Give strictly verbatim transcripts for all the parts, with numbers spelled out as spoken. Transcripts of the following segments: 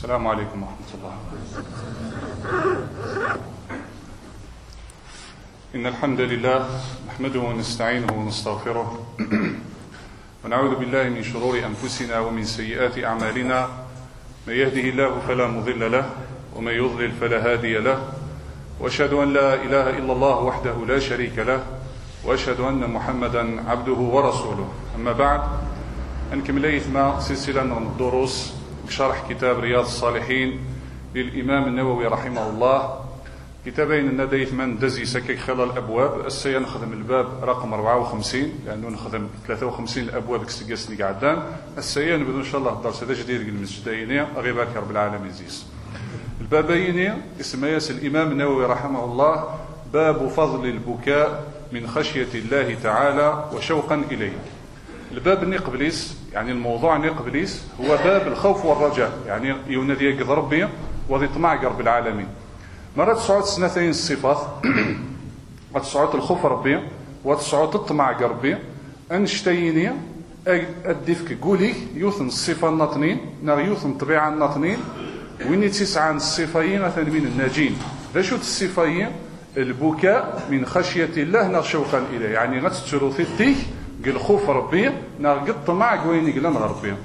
السلام عليكم ورحمة الله. إن الحمد لله نحمده ونستعينه ونستغفره ونعوذ بالله من شرور أنفسنا ومن سيئات أعمالنا. من يهده الله فلا مضل له ومن يضلل فلا هادي له، وأشهد أن لا إله إلا الله وحده لا شريك له، وأشهد أن محمدا عبده ورسوله. أما بعد، نكمل مع سلسلة من الدروس بشرح كتاب رياض الصالحين للإمام النووي رحمه الله. كتابين النديث من دزي سكك خلال الأبواب. السيا نخدم الباب رقم أربعة وخمسين لأنه نخدم ثلاثة وخمسين الأبواب كسجسني قعدان. السيا نبدو إن شاء الله الدرس هذا جديد المسجدين أغيباك رب العالمين زيس. البابين اسم ياس الإمام النووي رحمه الله باب فضل البكاء من خشية الله تعالى وشوقا إليه. الباب نقبليس يعني الموضوع نقبليس هو باب الخوف والرجاء، يعني يونادي يقض ربي وذي طمع رب العالمين. مرة تسعود سنتين الصفات وتسعود الخوف ربي وتسعود الطمع ربي أنشتيني أدفك قولي يوثن الصفة النطنين نار يوثن طبيعة النطنين ويني تسعة الصفين مثلا من الناجين. رشوت الصفين البكاء من خشية الله نار شوقا إليه، يعني غتتشرو ثيتيه قل خوف ربي نار قد طمع قويني قلن ربي.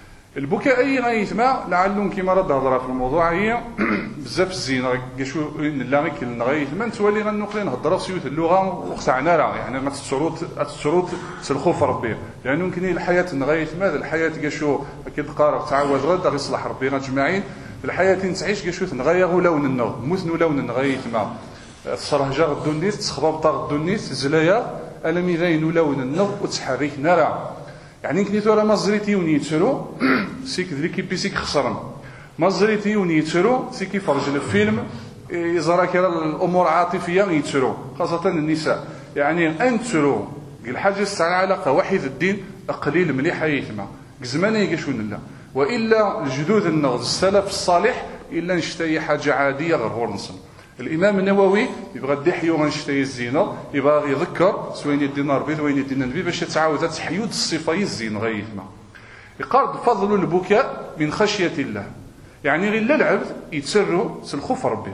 البكاء أي غيثما لعلهم كما رد هضرة في الموضوع هي بزاف الزين قشو نلاغي كل غيثما تولي غنقلين هضرة سيوت اللغة وقتعنا راه يعني غتتشروط غتتشروط الخوف ربي، لأنه يمكن الحياة غيثما الحياة قشو أكيد قارق تعود غدا يصلح ربي أجمعين. الحياة تعيش قشو نغير لون النغ مثنو لون غيثما الصرهجة غدو النيس تخباب طاغ غدو النيس زلايا ألم يغينوا لون النغ وتحريك نرى، يعني كنيتو راه مازريتي ونيتشرو سيك ذلك بيسيك خسرن مازريتي ونيتشرو سيك يفرج الفيلم يزرى كرا الأمور عاطفية يتشرو خاصة النساء، يعني أنتشرو الحاجة على علاقة وحيد الدين قليل مليح يثمع زمان يقشون الله، وإلا الجدود النغز السلف الصالح إلا نشتي حاجة عادية غير هو نصن. الإمام النووي يبغى الدحيو غنشتي الزينة يبغى يذكر سوين الدينار بيض وين الدينار نبي باش تعاود تحيود الصفاي الزين غيثما. يقارد فضل البكاء من خشية الله، يعني غير العبد يتسروا الخوف ربي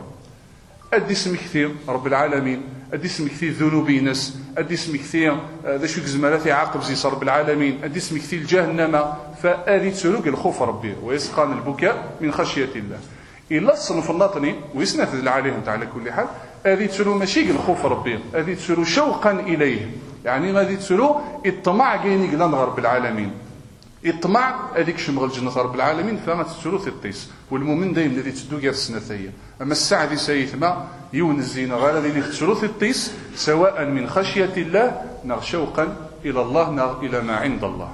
أدي اسم كثير رب العالمين، أدي اسم كثير ذنوبي ناس، أدي اسم كثير ذا شو زمالات يعاقب زي رب العالمين، أدي اسم كثير جهنم، فأدي تسروا الخوف ربي ويسقان البكاء من خشية الله. إلا الصنف الناطني ويسنثل عليهم على كل حال هذه تسلو ماشي الخوف ربي، هذه تسلو شوقا إليه، يعني هذه تسلو الطمع كاين قلان رب العالمين. الطمع هذيك شمغل جنة رب العالمين فما تسلو في الطيس، والمؤمن دايما الذي تدو غير السنتيه. أما الساعة ذي سيثما يون الزينة غير الذي تسلو في الطيس سواء من خشية الله نغ شوقا إلى الله نغ إلى ما عند الله.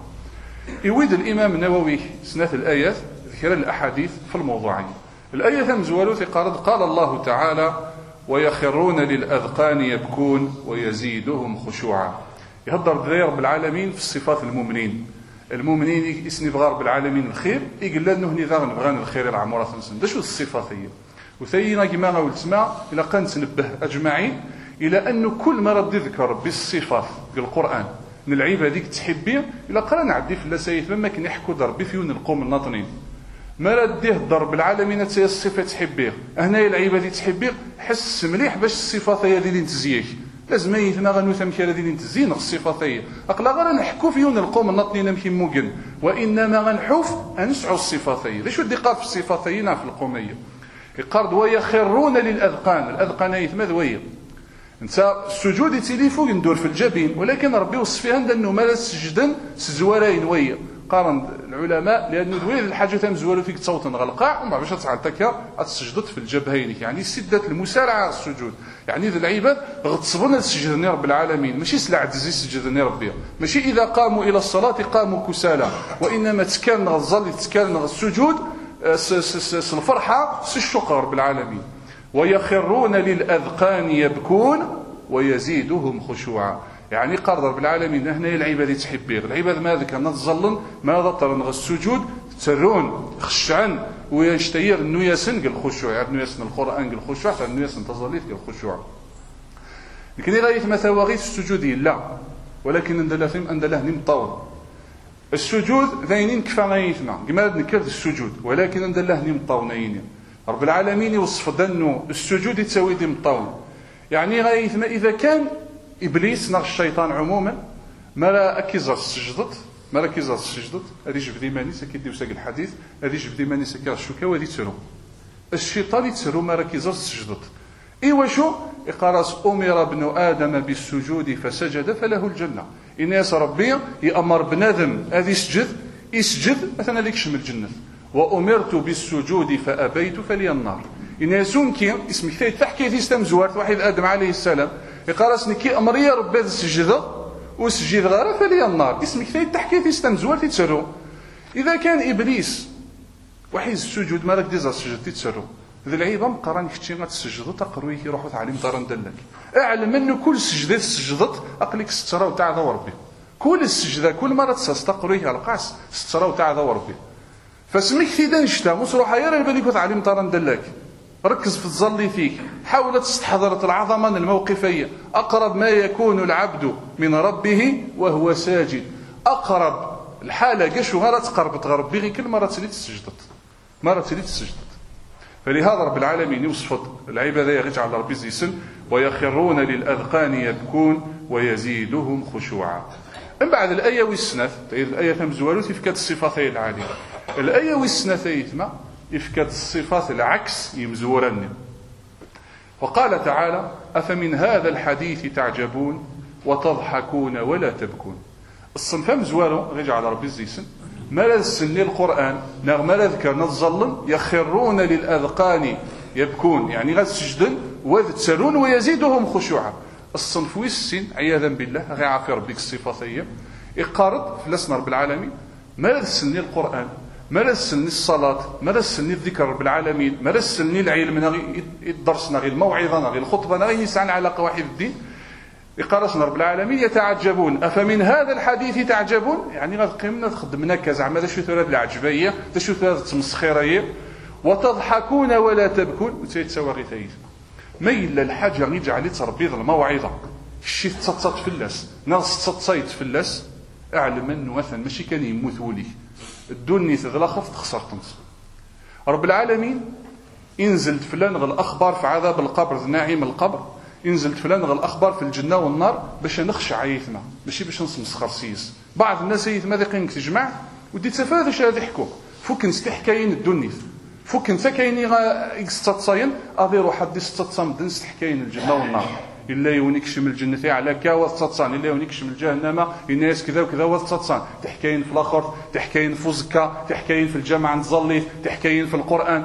يويد الإمام النووي سنة الآيات ذكر الأحاديث في الموضوعين. الآية مزوالو قال قال الله تعالى ويخرون للأذقان يبكون ويزيدهم خشوعا. يهضر بذي رب العالمين في الصفات المؤمنين. المؤمنين يسني بغار رب العالمين الخير يقول لنا نهني نبغان الخير العمورة ثمسن. ده شو الصفات هي؟ وثينا كما نقول تسمع إلى قان تنبه أجمعين إلى أنه كل ما رد يذكر بالصفات بالقرآن نلعيب هذيك تحبي إلى قال نعدي في اللسايف لما كان يحكوا ضربي فيون القوم الناطنين. ما رديه ضرب العالمين تسي الصفه تحبيه هنا العيبه دي تحبيه حس مليح باش الصفات هي اللي نتزيك لازم يثنا غنوثم كي الذي نتزين الصفات هي اقلا غير نحكوا فيون القوم الناطنين مكي موكن وانما غنحوف انسعوا الصفات هي ليش ودي قال في الصفات هي في القوميه يقرد ويخرون للاذقان. الاذقان يثما ذويه انت السجود تيليفو يندور في الجبين، ولكن ربي وصف فيها انه ما سجدا سزوارين ويه قارن العلماء لأنه ذوي الحاجة تمزولوا فيك تصوت غلقاء وما باش تعطيك تسجدت في الجبهين، يعني سدة المسارعة السجود، يعني ذا العباد غتصبنا السجدني رب العالمين ماشي سلع عزيز سجدني ربي، ماشي إذا قاموا إلى الصلاة قاموا كسالى، وإنما تكان غزل تكان السجود الفرحة الشكر رب العالمين. ويخرون للأذقان يبكون ويزيدهم خشوعا، يعني قال رب العالمين هنا العباد تحبيه العباد ماذا كان تظلن ماذا ترى السجود ترون خشعا ويشتير انه يسن الخشوع، يعني انه يسن القران الخشوع انه يسن تظليت الخشوع. لكن غايه ما ثواغيت السجود لا، ولكن عند الله عند الله نمطور السجود ذاينين كفا غايثنا كما نكرت السجود، ولكن عند الله نمطاونين رب العالمين يوصف دنو السجود يتساوي دي مطاون. يعني غايثنا اذا كان ابليس نغ الشيطان عموما ما لا اكيزر سجدت ما لا كيزر سجدت هذه جبدي مانيس كيديو ساق الحديث هذه جبدي مانيس كاع الشوكه وهذه تسرو الشيطان يتسرو ما لا كيزر سجدت. ايوا شو يقراس امر ابن ادم بالسجود فسجد فله الجنه. الناس ربي يامر بنادم هذه يسجد يسجد مثلا ليك شمل الجنه. وامرت بالسجود فابيت فلي النار. الناس كي اسمك ثاني تحكي في ستم زوارت واحد ادم عليه السلام يقراس كي امر يا ربي هذا السجده وسجد غير فلي النار. اسمك ثاني تحكي في ستم زوارت تسرو. اذا كان ابليس واحد السجود مالك ديزا سجد تسرو ذي العيبه مقران كتشي غتسجدوا تقروي يروحوا تعلم دار ندلك اعلم انه كل سجده سجدت اقلك سترى وتاع ذا ربي كل السجده كل مره تستقروي القاس سترى وتاع ذا ربي فسميك في دنشتا مصروحه يا بالك وتعلم دار ندلك ركز في الظل فيك حاول تستحضر العظمه الموقفيه اقرب ما يكون العبد من ربه وهو ساجد اقرب الحاله كشو غير تقرب تغرب بغي كل مره تسجد سجدت مره تسجد سجدت. فلهذا رب العالمين يوصف العبادة يغيج على ربي زيسن ويخرون للأذقان يبكون ويزيدهم خشوعا. من بعد الآية والسنة الآية تمزوالو تفكت الصفات العالية الآية والسنة يتما يفكت الصفات العكس يمزورن. وقال تعالى أفمن هذا الحديث تعجبون وتضحكون ولا تبكون. الصنف مزوالو غيج على ربي زيسن ما لا سني القرآن نغ ما لا ذكرنا الظلم يخرون للأذقان يبكون يعني غتسجدن ويتسرون ويزيدهم خشوعا. الصنف والسن عياذا بالله غير عافي ربك الصفاتية يقارض فلسنا رب العالمين ما لا سني القرآن ما لا سني الصلاة ما لا سني الذكر رب العالمين ما لا سني العلم نغي الدرس نغي الموعظة نغي الخطبة نغي يسعن علاقة واحد الدين يقارسنا رب العالمين يتعجبون أفمن هذا الحديث تعجبون يعني غتقيمنا تخدمنا كزعما ذا شو ثلاث العجبية ذا شو ثلاث التمسخيرية وتضحكون ولا تبكون وتيتساوى غير ثايث ما إلا الحاجة يجعل تربيض الموعظة الشيء تتصط في اللاس ناس تتصيد في اللاس أعلم أنه مثلا ماشي كان يموت ولي الدنيا تذلا خف تخسر تنص رب العالمين ينزل فلان غ الأخبار في عذاب القبر نعيم القبر ينزل فلان غ الأخبار في الجنة والنار باش نخشع عيثنا ماشي باش نسمسخر سيس. بعض الناس يثما ذاك تجمع ودي تفاد اش هذا يحكوا فوك نستي حكاين الدنيا فوك انت كايني يستتصاين اضي روح حد يستتصام دنس حكاين الجنة والنار الا يونيكش من الجنة على كا وتتصان الا يونيكش من الجهنم الناس كذا وكذا وتتصان تحكاين في الاخر تحكاين في زكا تحكاين في الجامع نتزلي تحكاين في القرآن.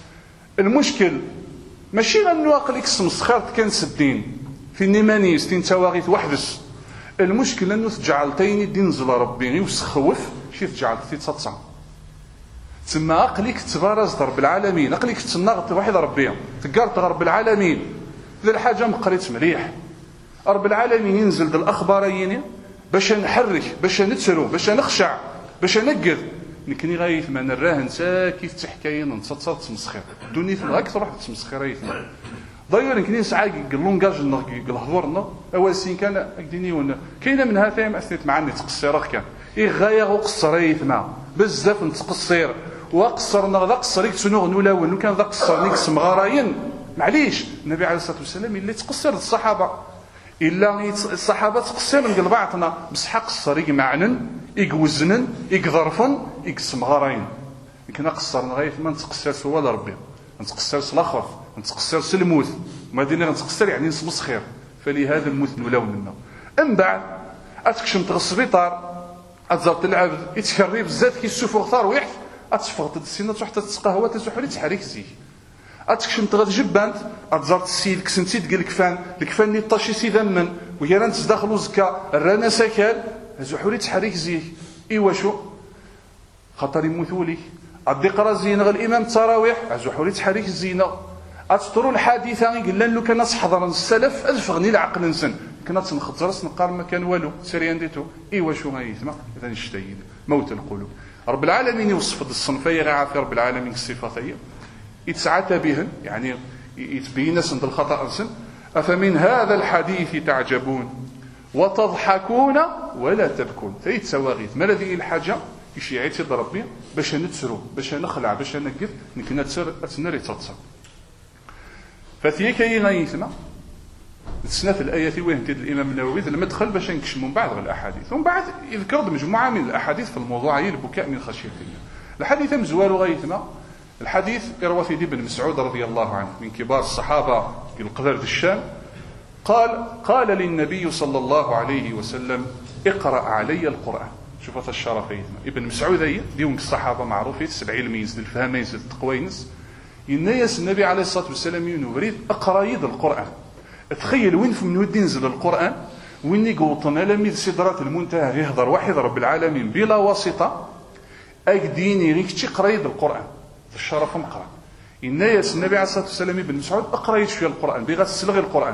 المشكل ماشي غنو عقلك سمسخرت كان سدين في النمانيس تين تواغيث وحدس. المشكل انه تجعلتيني دين زل ربي وسخوف شي تجعلت تتصام تسمى عقلك تبارز رب العالمين عقلك تنغط واحد ربي تقارط رب العالمين ذي الحاجه مقريت مليح رب العالمين ينزل ذا الاخباريين باش نحرك باش نتسرو باش نخشع باش نقذ نكني غايث ما نراه نسا كيف تحكاين نتصات تمسخير الدنيا في غاك تروح تمسخير يثما ضير نكني ساعه لونغاج الهضورنا اول سين كان اكديني ونا كاينه منها ثاني اثنت معاني تقصير كان اي غايه وقصر يثما بزاف نتقصير وقصرنا ذا قصريك تنوغ نولا ونو كان ذا قصرنيك سمغراين معليش النبي عليه الصلاه والسلام اللي تقصر الصحابه الا الصحابه تقصر من قلبعتنا بصح قصريك معنن يقوزنن يقذرفن يقسمغراين كنا قصرنا غايه ما نتقصر سوا لربي نتقصر سلاخر نتقصر سلموت ما دينا نتقصر يعني نسمس خير فلهذا الموت نولاو منا. من بعد اتكشم تغ السبيطار اتزرت العبد يتكري بزاف كيسوفو غثار ويحف اتفقد السنه تروح تتقهوى تزحولي تحريك زيه اتكشم تغ جبانت اتزرت السيد كسنتي ديال الكفان الكفان اللي طاشي سيدا من ويا نتداخلوا زكا الرانا سكال زحولي تحريك زيه ايوا شو خاطر يموتوا لي عدي قرا زين غير الامام التراويح زحولي تحريك الزينه اتطروا الحادثه قال لو كان ناس حضر السلف الفغني العقل نسن كنا تنخط راس نقار ما كان والو سريان ديتو ايوا شو غيثما اذا نشتاين موت القلوب. رب العالمين يوصف الصنفيه غير عافي رب العالمين الصفاتيه يتسعت بهن يعني يتبين سند الخطا سن. افمن هذا الحديث تعجبون وتضحكون ولا تبكون. تايت سواغيث ما الذي الحاجه يشي عيتي ربي باش نتسرو باش نخلع باش نقف نكنا تسر اتنري تصل فثي كاين غيثنا تسنات الايات وين تيد الامام النووي المدخل باش نكشموا من بعض الاحاديث ومن بعد يذكر مجموعه من الاحاديث في الموضوع هي البكاء من خشيه الله. الحديث مزوار غيثنا الحديث يروى في ابن مسعود رضي الله عنه من كبار الصحابه القدر الشام قال قال للنبي صلى الله عليه وسلم اقرأ علي القرآن. شوف هذا الشرف ايثنا ابن مسعود هي ديون الصحابه معروفين سبع الميز الفهم يزيد التقوينس الناس النبي عليه الصلاه والسلام ينوريد اقرا يد القرآن. تخيل وين من ودي ينزل القرآن وين يقوطنا لميذ سدرات المنتهى يهضر واحد رب العالمين بلا واسطه اكديني غير تقرا يد القرآن الشرف مقرا الناس النبي عليه الصلاه والسلام ابن مسعود اقرا يد في القرآن بغير تسلغي القرآن.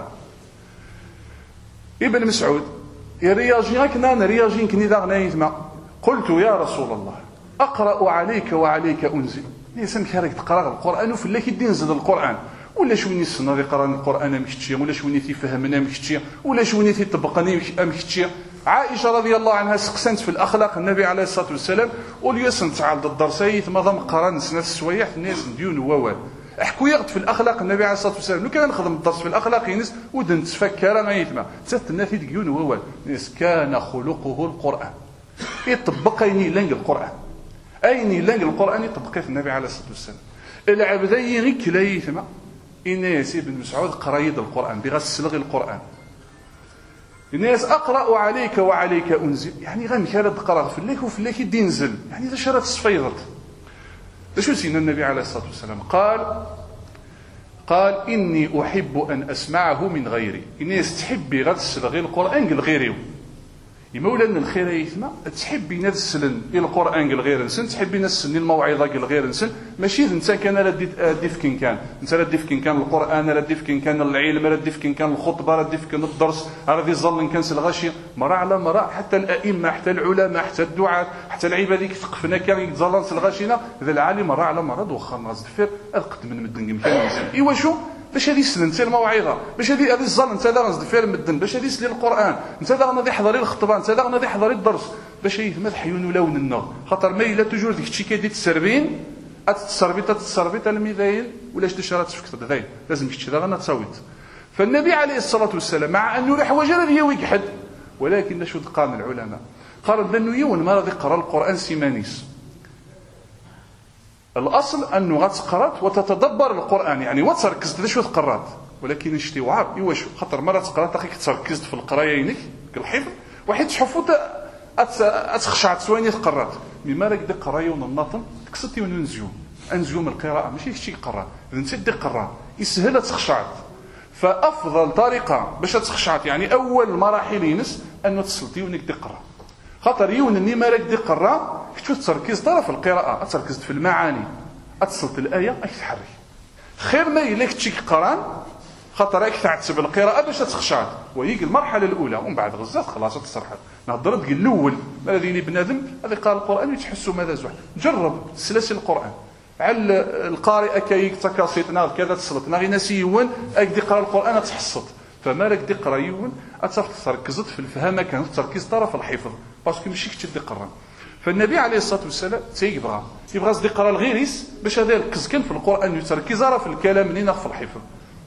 ابن مسعود يرياجي كنا نرياجين كني داغنا قلت يا رسول الله اقرا عليك وعليك انزل ليس كارك تقرا القرآن وفي الله كي ينزل القرآن ولا شوني السنه يقرا القرآن مكتشي ولا شوني تيفهمنا مكتشي ولا شوني تيطبقني مكتشي. عائشه رضي الله عنها سقسنت في الاخلاق النبي عليه الصلاه والسلام وليسن تعال الدرسيت ما ضم قران سنه السويح الناس ديون ووال احكوا يغط في الاخلاق النبي عليه الصلاه والسلام لو كان نخدم الدرس في الاخلاق ينس ودن تفكر ما يتما تات الناس ديون ووال الناس كان خلقه القرآن يطبق ايني لنج القرآن ايني لنج القرآن يطبق في النبي عليه الصلاه والسلام. العبدي غير كلايتما الناس ابن مسعود قرايد القرآن بغس لغي القرآن. الناس اقرا عليك وعليك انزل يعني غير كان تقرا في الليل وفي الليل ينزل يعني اذا شرات صفيضت. شو سيدنا النبي عليه الصلاه والسلام قال قال اني احب ان اسمعه من غيري. الناس تحبي غتسل غير القرآن قال غيري مولانا الخير يثما تحبي نسلن القرآن قال غير نسن تحبي نسلن الموعظه قال غير نسن ماشي انت كان ردي فكين كان انت ردي فكين كان القرآن ردي فكين كان العلم ردي فكين كان الخطبه ردي فكين الدرس ردي ظل كان الغشي مرة على مرة حتى الائمه حتى العلماء حتى الدعاة حتى العباد اللي تقفنا كان يتظلل الغشينا ذا العالم مرة على مرة دوخا ناس دفير القد من مدن كان ايوا شو باش هذه السنه انت الموعظه باش هذه هذه الظل انت لا غنزد فيها المدن باش هذه سلي القرآن انت لا غنضي حضري الخطبه انت لا غنضي حضري الدرس باش هي ما حيون لون النار خاطر ما الا توجور ديك الشيء كيدي تسربين اتسربي تتسربي الميذايل ولا شتي شرات فكت ذاين لازم كشي ذا غنا تصوت. فالنبي عليه الصلاه والسلام مع انه الحوايج هذه ويجحد ولكن شو قام العلماء قال بانه يون ما غادي يقرا القرآن سيمانيس. الاصل انه غتقرات وتتدبر القرآن يعني وتركز في شو تقرات ولكن شتي وعاب ايوا شو خاطر مره تقرات اخيك تركز في القرايه ينك الحفظ واحد تحفو اتخشعت سويني تقرات مما راك دي قرايه وننظم كسرتي وننزيوم انزيوم القراءه ماشي شي قرا اذا انت دي قرا يسهل تخشعت. فافضل طريقه باش تخشعت يعني اول مراحل ينس انه تسلطي ونك تقرا خاطر يون اني ما راك دي قرا كتشوف تركيز طرف القراءه تركز في المعاني اتصلت الايه اك تحري خير ما يليك تشي قران خاطر راك تعتب القراءه باش تخشعت وهي المرحله الاولى ومن بعد غزات خلاص تصرحت نهضر تقول الاول الذي بنادم هذا قال القرآن يتحسوا ماذا زوح جرب سلاسل القرآن على القارئ كي تكاسيتنا كذا تصلتنا غير ناسيون اك يقرا القرآن تحصت فما راك تقرا يون تركزت في الفهم كان تركيز طرف الحفظ باسكو ماشي كنت تقرا. فالنبي عليه الصلاه والسلام تيبغى يبغى يقرا الغيريس باش هذا يركز كان في القرآن يتركز في الكلام اللي في الحفظ.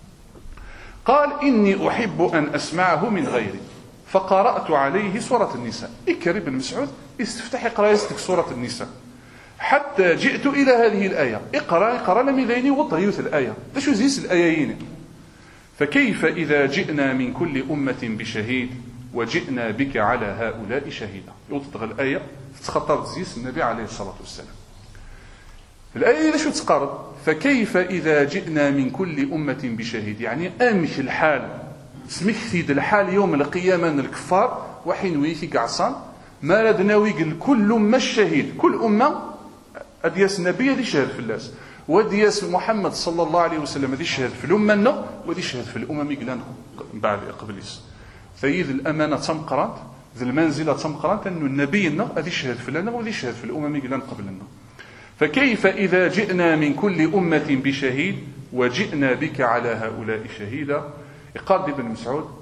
قال اني احب ان اسمعه من غيري فقرأت عليه سورة النساء. إكرم بن مسعود استفتح اقرأ يستك سورة النساء حتى جئت إلى هذه الآية اقرأ اقرأ لمذيني وطيوث الآية ليش يزيس الآيين فكيف إذا جئنا من كل أمة بشهيد وجئنا بك على هؤلاء شهيدا. يوضغ الآية تخطر تزيس النبي عليه الصلاة والسلام. الآية ليش تقارب فكيف إذا جئنا من كل أمة بشهيد يعني أمش الحال سميك ثيد الحال يوم القيامة الكفار وحين ويكي قعصان ما ردنا ويقل كل أمة الشهيد كل أمة أدياس النبي هذه شهد في الناس ودياس محمد صلى الله عليه وسلم هذه شهد في الأمة وهذه شهد في الأمم يقلان بعد قبليس فإذ الأمانة تمقرات ذي المنزلة تمقرات أن النبي هذه شهد في لنا وهذه شهد في الأمم يقلان قبلنا. فكيف إذا جئنا من كل أمة بشهيد وجئنا بك على هؤلاء شهيدا. قال ابن مسعود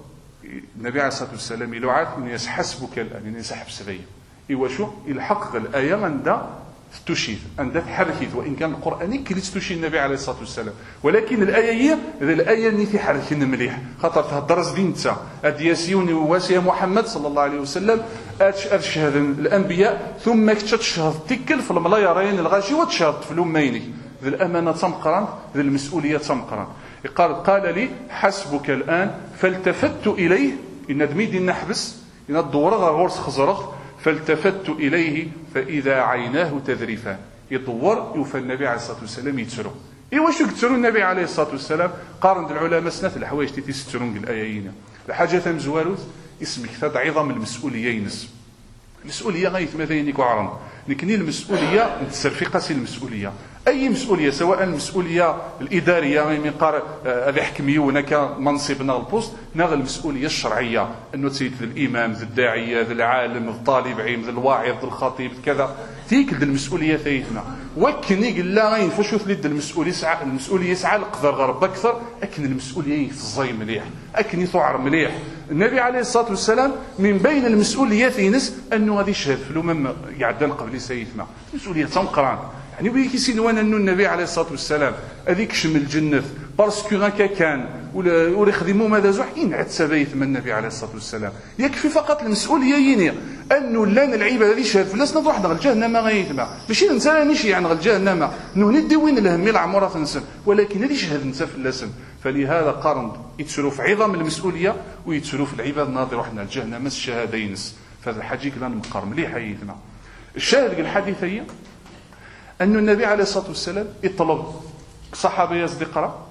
النبي عليه الصلاة والسلام يلوعات الناس حسبك الآن الناس حبس غيب إيوا شو الحق الآية عندها تشيد عندها تحركت وإن كان القرآن كليت تشيد النبي عليه الصلاة والسلام ولكن الآية هي الآية اللي في حرك مليح خاطر تهضر زين نتا أدياسيوني وواسي محمد صلى الله عليه وسلم أرشهد الأنبياء ثم تشهد تكل في الملايرين الغاشي وتشهد في الأميني ذي الأمانة تمقران ذي المسؤولية تمقران قال قال لي حسبك الآن فالتفت إليه إن دميدي نحبس إن الدورة غورس خزرق فالتفت إليه فإذا عيناه تذرفان يدور يوفى النبي عليه الصلاة والسلام يتسرو إيوا شو يتسرو النبي عليه الصلاة والسلام قارن العلماء سنة الحوايج تي تسترون الآيين الحاجة مزواروث اسمك ثاد عظم المسؤوليين المسؤولية غاية ماذا ينيكو عرم لكن المسؤولية نتسرفي المسؤولية أي مسؤولية سواء المسؤولية الإدارية من قار هذا حكميونا كمنصبنا البوست ناغ المسؤولية الشرعية أنه تسيد ذي الإمام ذي الداعية ذي العالم ذي الطالب علم ذي الواعظ ذي الخطيب كذا تيك ذي المسؤولية ثيثنا وكني قل لا غين فشو ثليد المسؤولية يسعى المسؤولية يسعى القدر غرب أكثر أكن المسؤولية يفزي مليح أكن يطعر مليح النبي عليه الصلاة والسلام من بين المسؤوليات ينس أنه غادي يشهد في الأمم يعدان قبل سيدنا مسؤولية تمقران يعني ويكي سينوان أنه النبي عليه الصلاة والسلام هذيك شم الجنة بارسكو غاكا كان ولا ولا يخدموا ماذا زوح ينعت سبايث من النبي عليه الصلاة والسلام يكفي فقط المسؤولية يني أنه لان العبادة هذه شهد فلسنا نروح نغل جهنم غايثما ماشي ننسى نشي عن غل جهنم نو ندي وين الهم العمرة تنسن ولكن هذه شهد ننسى فلسن فلهذا قارن يتسروا في عظم المسؤولية ويتسروا في العباد ناظر وحنا الجهنم الشهادينس فهذا الحاجة كنا نمقر مليح حيثنا الشاهد الحديثية أن النبي عليه الصلاة والسلام يطلب صحابة يصدقرا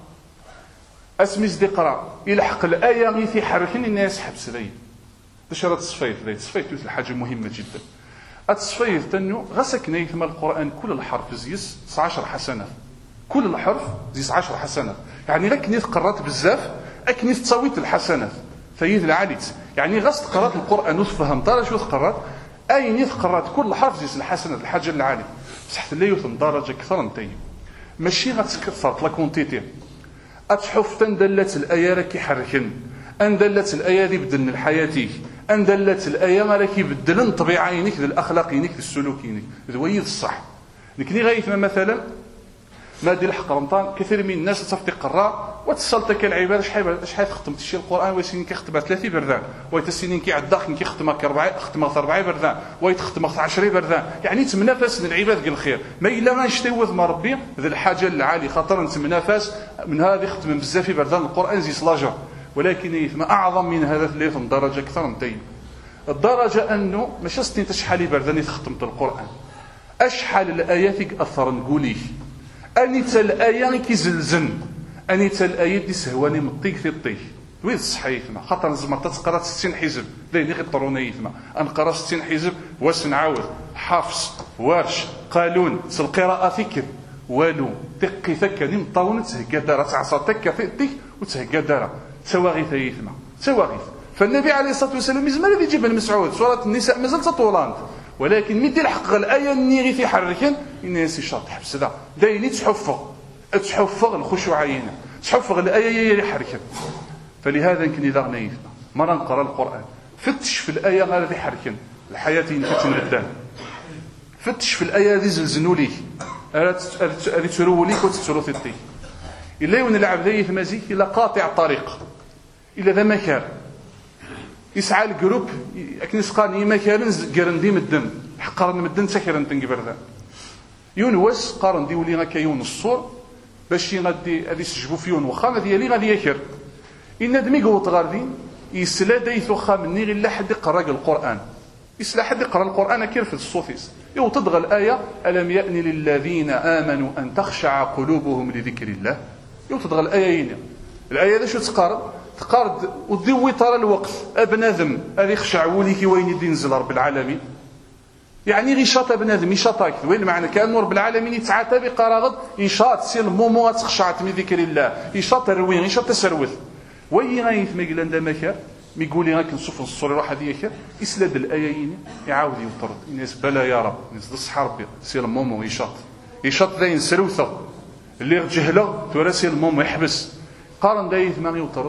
اسمي صدقرا يلحق الآية غيثي حركين الناس حبس ذي باش راه تصفيت ذي تصفيت حاجة مهمة جدا التصفيت تنو غسك نيثم القرآن كل الحرف زيس تسعة عشر حسنة كل الحرف زيس عشر حسنة يعني لك نيث قرات بزاف اك نيث تصويت الحسنات فيذ العاليت يعني غست قرات القرآن وتفهم طالع شو قرات اي نيث قرات كل حرف زيس الحسنات الحاجة العالية بصح لا يثم درجة كثر نتايا ماشي غتكثر لا كونتيتي اتحف تندلت الايه راك يحركن ان دلت الايه دي بدلن الحياتي ان دلت الايه ما راك يبدلن طبيعينك ذي الاخلاقينك ذي السلوكينك ذويد الصح لكني غايثما مثلا ما دير الحق رمضان كثير من الناس تصفي قراء وتصلتك العباده شحال شحال ختمت شي القران ويسين كيختمها ثلاثة بردان ويتسنين كي عداك كيختمها أربعة ختمها أربعة بردان ويتختمها عشرة بردان يعني تمنافس من العباد قال الخير ما الا ما نشتوذ ما ربي ذي الحاجه العالي خاطر نتمنافس من هذه ختم بزاف بردان القران زي سلاجر ولكن يثم اعظم من هذا ثلاث درجه اكثر نتايا الدرجه انه ماشي ستين شحال بردان ختمت القران اشحال الايات اثر نقوليه انيت الايه كيزلزن انيت الايه دي سهواني مطيك في الطيك وين الصحيحنا خاطر زعما تقرا ستين حزب دايني غير طرونيتما انقرا ستين حزب واش نعاود حفص ورش قالون القراءه فكر والو تقي ثكني مطاونه تهكا دارا تعصى تكا في الطيك وتهكا دارا تواغيث يثما تواغيث فالنبي عليه الصلاه والسلام يزمر اللي يجيب المسعود سوره النساء مازال تطولان ولكن مدي الحق الايه نيغي في حركن الناس يشاط حبس ذا دايني تحفظ تحفظ الخشوعين تحفظ الايه اللي حركن فلهذا يمكن اذا غنيتنا ما نقرا القران فتش في الايه غير في حركن الحياه تنبدل فتش في الايه دي زلزنوا ليك هذه تروا ليك وتتروا في الطي الا يون العبد يتمازيك الا قاطع طريق الا ذا مكان يسعى الجروب اكنس قاني مكان قرندي من الدم حقرن من الدم سكرن تنقبر ذا يونس قارن دي ولي غاكا يون الصور باش غادي غادي يسجبوا فيون وخا ديالي غادي ياكر ان دمي قوت غاردين يسلا دايث وخا مني غير لا حد يقرا القران يسلا حد يقرا القران كير في الصوفيس يو تضغى الايه الم يأن للذين امنوا ان تخشع قلوبهم لذكر الله يو تضغى الايه هنا الايه هذا شو تقارن تقارد وديوي ترى الوقت ابنادم هذه يخشع وليكي وين يدي ينزل رب العالمين يعني غي شاط بنادم يشاطك وين المعنى كان رب العالمين يتعاتى بقراغد يشاط سي المومو تخشعت من ذكر الله يشاط الروين يشاط تسروث وي غايث ما قال عندها مكان مي يقول لي غاك نشوف الصور واحد ياك يسلد الايين يعاود يوطرد الناس بلا يا رب الناس الصحه ربي سي المومو يشاط يشاط ذا ينسروثه اللي جهله تورا سي المومو يحبس قارن دايث ما يوطرد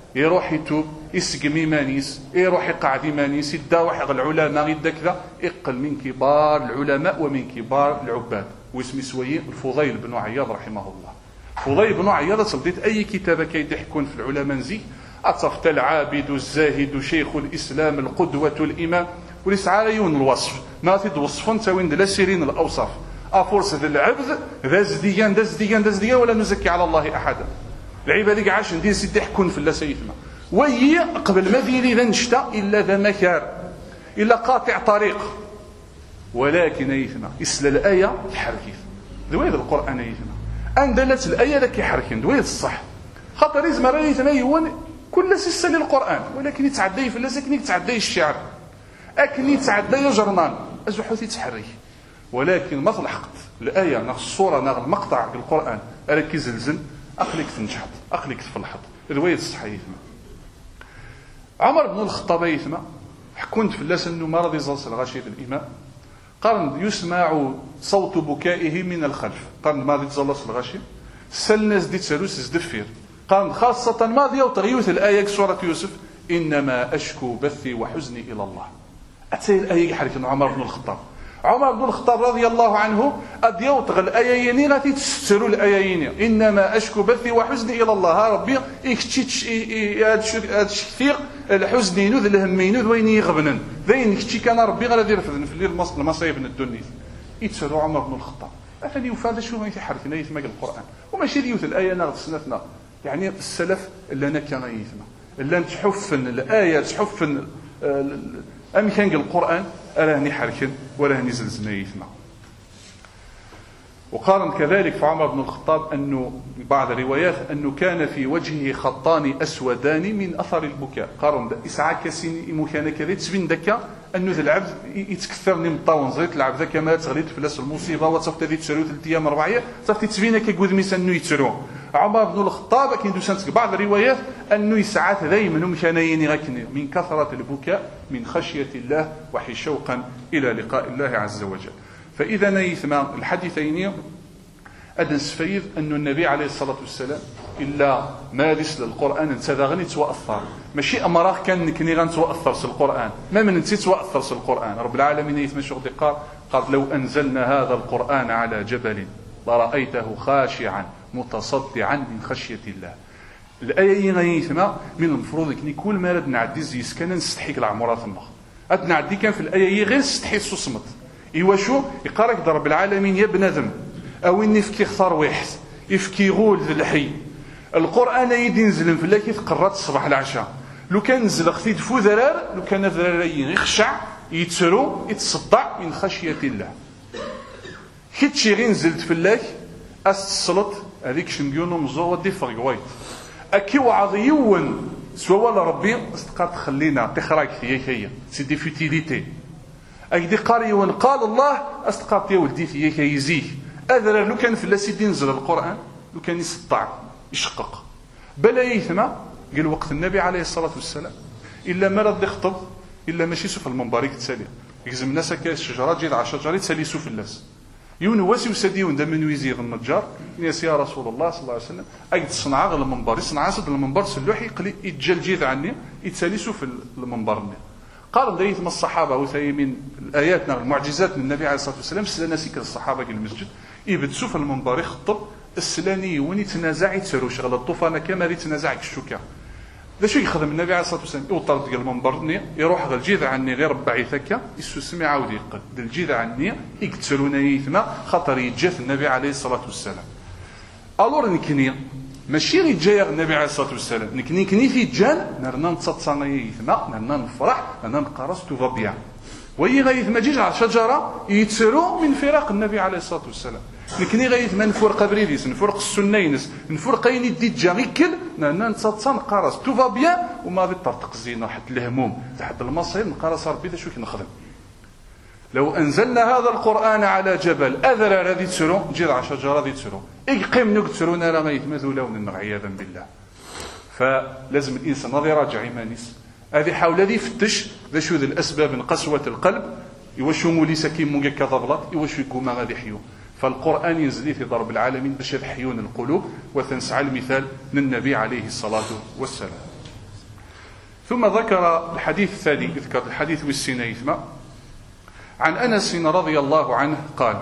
يروح يتوب يسقم إيمانيس يروح يقعد إيمانيس يدا واحد العلماء يدا كذا يقل من كبار العلماء ومن كبار العباد واسمي سويه الفضيل بن عياض رحمه الله. فضيل بن عياض صديت أي كتابة كيضحكون في العلماء نزي أتصفت العابد الزاهد شيخ الإسلام القدوة الإمام وليس عاليون الوصف ما تدوصفون تاوين لا سيرين الأوصاف أفرس ذا العبد ذا زديان ذا زديان ذا زديان ولا نزكي على الله أحدا. العباد اللي عاش ندير سيدي يحكون في الله سيثنا وهي قبل ما ديري ذا نشتا إلا ذا مكار إلا قاطع طريق ولكن أيثنا إسل الآية تحركيث ذويذ القرآن أيثنا أن دلت الآية لك يحركين ذويذ الصح خاطر يزمر أيثنا يوان كل سيسة للقرآن ولكن يتعدي في الله ساكن يتعدي الشعر أكن يتعدي جرنان أزحوث يتحرك ولكن ما تلحقت الآية نغ الصورة نغ المقطع القرآن أراك يزلزل أقلك تنجحط أقلك تفلحط ذويذ الصح أيثنا. عمر بن الخطاب أيثنا حكمت في الله أنه ما رضي يزلس الغاشي الإمام قرن يسمع صوت بكائه من الخلف قرن ما رضي تزلس الغاشي سل ناس دي تسالوس زدفير قرن خاصة ماضية وتغيوث الآية سورة يوسف إنما أشكو بثي وحزني إلى الله. أتسي الآية حركة عمر بن الخطاب عمر بن الخطاب رضي الله عنه أد يوتغ الآيين غادي تستروا الآيين إنما أشكو بثي وحزني إلى الله ربي إكتشيتش كثير الحزن ينوذ الهم ينوذ وين يغبنن ذين كتشي كان ربي غادي يرفضن في الليل المصايب من الدنيا يتسروا عمر بن الخطاب أفني وفاد شو ما يتحرك يثمق القرآن وماشي ديوث الآية ناخذ سنتنا يعني السلف اللي أنا كان يثمى اللي تحفن الآية تحفن أم كان القرآن أراني حركن وراني زلزنا يثمى. وقارن كذلك في عمر بن الخطاب أنه بعض الروايات أنه كان في وجهه خطان أسودان من أثر البكاء قارن إسعى كسين مكان كذا تسبين دكا أنه ذا العبد يتكثرني من الطاون زريت العبد ذا كما تغريت في لاس المصيبة وتصفت ذي تسرو ثلاث أيام أربعة صفت تسبينك كيقول ميسان أنه يتسرو. عمر بن الخطاب كاين دوسانتك بعض الروايات أنه يسعى ذي منهم كان ينغكني من كثرة البكاء من خشية الله وحي شوقا إلى لقاء الله عز وجل. فإذا نيثما الحديثين أدن سفيد أن النبي عليه الصلاة والسلام إلا ما دس للقرآن انت ذا غني توأثر ماشي أمراك كان نكني غن توأثر في القرآن ما من انت توأثر في القرآن. رب العالمين يثمى شغل قال قال لو أنزلنا هذا القرآن على جبل لرأيته خاشعا متصدعا من خشية الله. الآية غيثما من المفروض كني كل ما رد نعدي زيس كان نستحيك العمرات النخ أد نعدي كان في الآية غير نستحي صصمت إيواشو يقارك رب العالمين يا بنادم أو إني فكي خطر ويحس يفكي غول ذي الحي القرآن يدي نزل في الله كيف قرات الصباح العشاء لو كان نزل اختي دفو ذرار لو كان ذرارين يخشع يتسرو يتصدع من خشية الله كيتشي غير نزلت في الله أستصلت هذيك شنقيونو مزوة دي فرقويت أكي وعضيون سوا ربي استقاد خلينا تخراك فيك هي سيدي فيتيليتي أكدي قاري وان قال الله استقاد يا ولدي فيك يزيه أذر لو كان في الله سيدي نزل القرآن لو كان يسطع يشقق بلا يثمى قال وقت النبي عليه الصلاة والسلام إلا ما رد يخطب إلا ماشي سوف المنبر يتسالي يجزم الناس كاس شجرة جيد على شجرة يتسالي سوف الناس يون واسي وسديون دا من ويزير النجار ياس يا رسول الله صلى الله عليه وسلم أجد صنعاء غير المنبر يصنع صد المنبر سلوح يقلي يتجل جيد عني يتسالي سوف المنبر قال دايث من الصحابة وثي من الآيات المعجزات من النبي عليه الصلاة والسلام سلنا سيك الصحابة في المسجد يبد سوف المنبر يخطب السلاني وين يتنازع يتسرو شغل الطوفان كما يتنازع الشوكة ذا شو يخدم النبي عليه الصلاة والسلام يوطر ديال المنبر يروح غير الجيذ عني غير بعيثك يسمع عاود يقل الجيذ عني يقتلونا يثما خطر يجاث النبي عليه الصلاة والسلام الور نكني ماشي غير جاي النبي عليه الصلاة والسلام نكني كني في جان نرنا نتصاصنا يثما نرنا نفرح نرنا نقرص تو فا بيان وي غيث ما جيج على شجرة يتسرو من فراق النبي عليه الصلاة والسلام نكني غيث ما نفرق بريديس نفرق السنينس نفرق قيني دي جاميكل نانا نتصاصا نقرص تو فا بيان وما غادي طرطق زينه حتى الهموم حتى المصير نقرص ربي شو كنخدم. لو أنزلنا هذا القرآن على جبل أذر غادي تسرو جير على شجرة غادي تسرو يقيم نكتسرونا راه غيتمثلوا لون عياذا بالله. فلازم الإنسان غادي يراجع إيمانيس هذه حاول هذه يفتش ذا شو ذي الأسباب من قسوة القلب يوشو مولي سكين موجا كذبلات يوشو يكوما غادي يحيو. فالقرآن ينزل في ضرب العالمين باش يحيون القلوب وتنسعى المثال للنبي عليه الصلاة والسلام. ثم ذكر الحديث الثاني، ذكر الحديث والسينيثم عن أنس رضي الله عنه قال: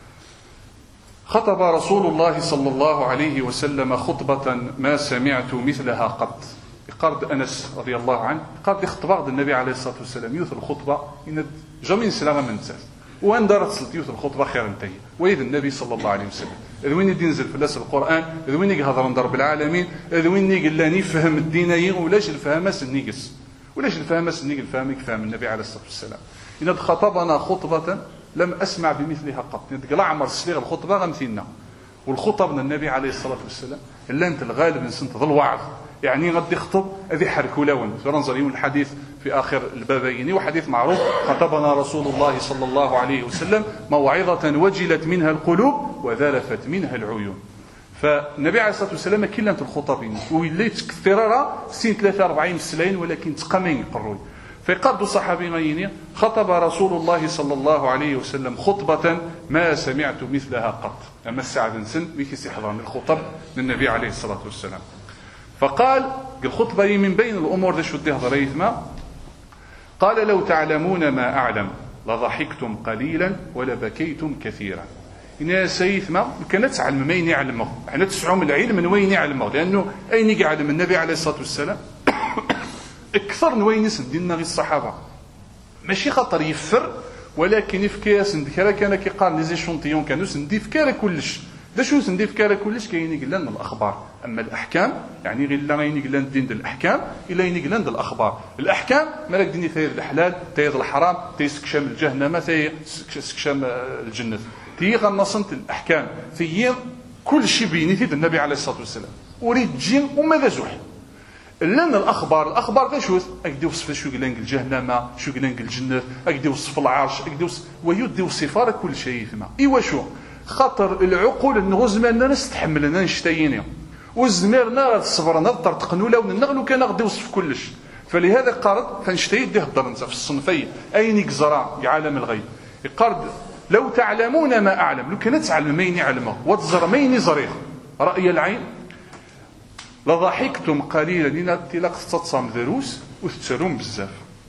خطب رسول الله صلى الله عليه وسلم خطبة ما سمعت مثلها قط. يقارد أنس رضي الله عنه قال خطبة النبي عليه الصلاة والسلام يوث الخطبة إن جميع سلامة من تساس وأن دارت يوث الخطبة خير انتهي وإذ النبي صلى الله عليه وسلم إذ وين ينزل في الناس القرآن، إذ وين يهضر عند رب العالمين، إذ وين يقول نفهم الدين ولاش الفهم سنيقس ولاش الفهم سنيق الفهم يفهم النبي عليه الصلاة والسلام. إن خطبنا خطبة لم أسمع بمثلها قط. نتقلع عمر السليغ الخطبة غمثينا والخطب من النبي عليه الصلاة والسلام إلا أنت الغالب نسنت ظل وعظ يعني غادي يخطب هذه حركوا لون فرنزل يوم الحديث في آخر البابين وحديث معروف: خطبنا رسول الله صلى الله عليه وسلم موعظة وجلت منها القلوب وذرفت منها العيون. فالنبي عليه الصلاة والسلام كلمت الخطبين وليت كثيرها سين ثلاثة أربعين مسلين ولكن تقامين قروي. فقد صحابي غيني خطب رسول الله صلى الله عليه وسلم خطبة ما سمعت مثلها قط. أما الساعة نسن ويكي استحضار من الخطب للنبي عليه الصلاة والسلام. فقال الخطبة من بين الأمور ذي شدها ضريثما قال: لو تعلمون ما أعلم لضحكتم قليلا ولبكيتم كثيرا. إن سيثما كانت تعلم مين يعلمه، احنا تسعوا من العلم من وين يعلمه، لأنه أين يعلم النبي عليه الصلاة والسلام أكثر من وين يسندنا غير الصحابة ماشي خطر يفر ولكن يفكر سندكرا كان كيقال لي زيشونتيون كانوا سندي فكاره كلش. دا شو سندي فكاره كلش كاين يقول لنا الأخبار. أما الأحكام يعني غير لا غين يقول لنا الدين ديال الأحكام إلا يقول لنا الأخبار. الأحكام مالك ديني تايد الحلال تايد الحرام تيسكشام الجهنم تيسكشام الجنة تي غنصنت الأحكام تي كل شيء بيني تيد النبي عليه الصلاة والسلام وريد جين وماذا زوح لأن الأخبار الأخبار ذا شو أقدر وصف شو قلنا الجهنم شو قلنا الجنة أقدر وصف العرش أقدر ويدي وصفار كل شيء ثم إيوا شو خطر العقول إنه زماننا نستحملنا نشتيينه وزميرنا راه صبرنا طرطقنا ولا ونغلو كان غادي يوصف كلش. فلهذا قارد فنشتي يديه الدر في الصنفين أين يقزرا يعلم الغيب يقارد لو تعلمون ما أعلم لو كانت تعلم مين يعلمه وتزر مين يزريه رأي العين لضحكتم قليلا لنا تلاق تتصام دروس وتتسرون بزاف.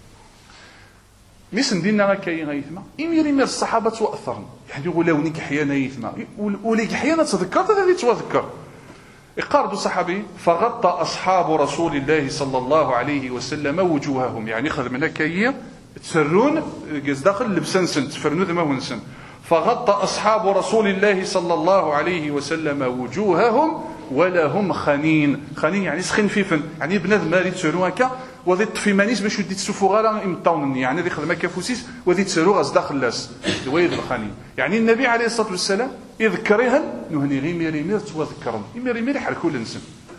ميسن دينا كاين غيثما يمير يمير الصحابه تواثرن يعني يقولوا نيك حيانا يثما وليك حيانا تذكرت هذه تذكر. يقارب الصحابي فغطى اصحاب رسول الله صلى الله عليه وسلم وجوههم يعني خذ منا كاين تسرون قز داخل لبسنسن تفرنو ذما ونسن. فغطى اصحاب رسول الله صلى الله عليه وسلم وجوههم ولا هم خنين. خنين يعني سخن فيفن يعني بنادم ماري تسرو هكا وذي طفي مانيس باش ودي تسوفو غالا امطاون يعني ذي خدمه كفوسيس وذي تسرو غاز داخل لاس دويد الخنين. يعني النبي عليه الصلاه والسلام يذكرهن نهني غير ميري مير تذكرن ميري مير يحركوا لنسن.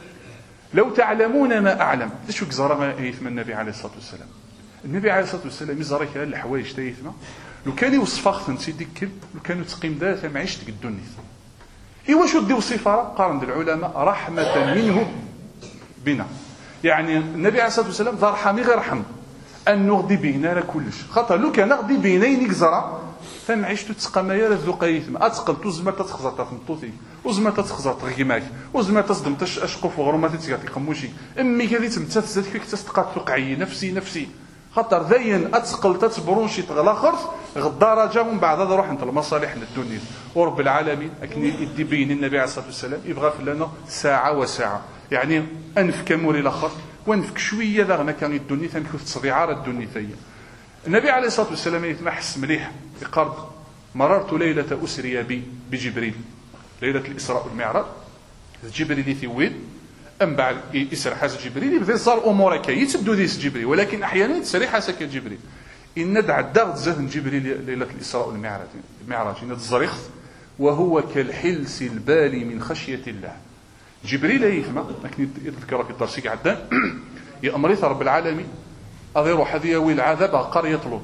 لو تعلمون ما اعلم شو كزرا يثم النبي عليه الصلاه والسلام. النبي عليه الصلاه والسلام يزرك الحوايج تايثما لو كان يوصفاخ سيدي كل لو كانوا تقيم ذات ما عيش تقدوني ايوا شو دي وصفه قارن العلماء رحمه منه بنا. يعني النبي عليه الصلاه والسلام ذا رحمي غير رحم ان نغدي بينا كلش خاطر لو كان نغدي بينين يكزرا فما عيشتو تسقمايا الذقيت ما اتقل تزما تتخزر تفمطوتي وزما تتخزر تغيماك وزما تصدم تشقف وغرما تتيقاتي قموشي امي كذي تمتثت فيك تستقات توقعي نفسي نفسي خاطر ذين اتقل تتبرونشي تغلاخر غدارة جا من بعد هذا روح انت المصالح للدنيا ورب العالمين لكن يدي بين النبي عليه الصلاه والسلام يبغى في لنا ساعه وساعه يعني انف كموري الاخر وانفك شويه ذا ما كان الدنيا تنكف تصديعار الدنيا ثيا. النبي عليه الصلاه والسلام يتمحس مليح يقرب مررت ليله اسري بي بجبريل ليله الاسراء والمعراج جبريل ثويل ام بعد يسرح حاس جبريل يبدا صار امور كي يتبدو ديس جبريل ولكن احيانا تسرح حاسك جبريل ان دع الدغ زاد جبريل ليله الاسراء والمعراج المعراج ان الزريخ وهو كالحلس البالي من خشيه الله. جبريل يفهم لكن يذكر في الدرس عدان يا امريت رب العالمين هذا يروح هذه ويل عذاب قريه لوط.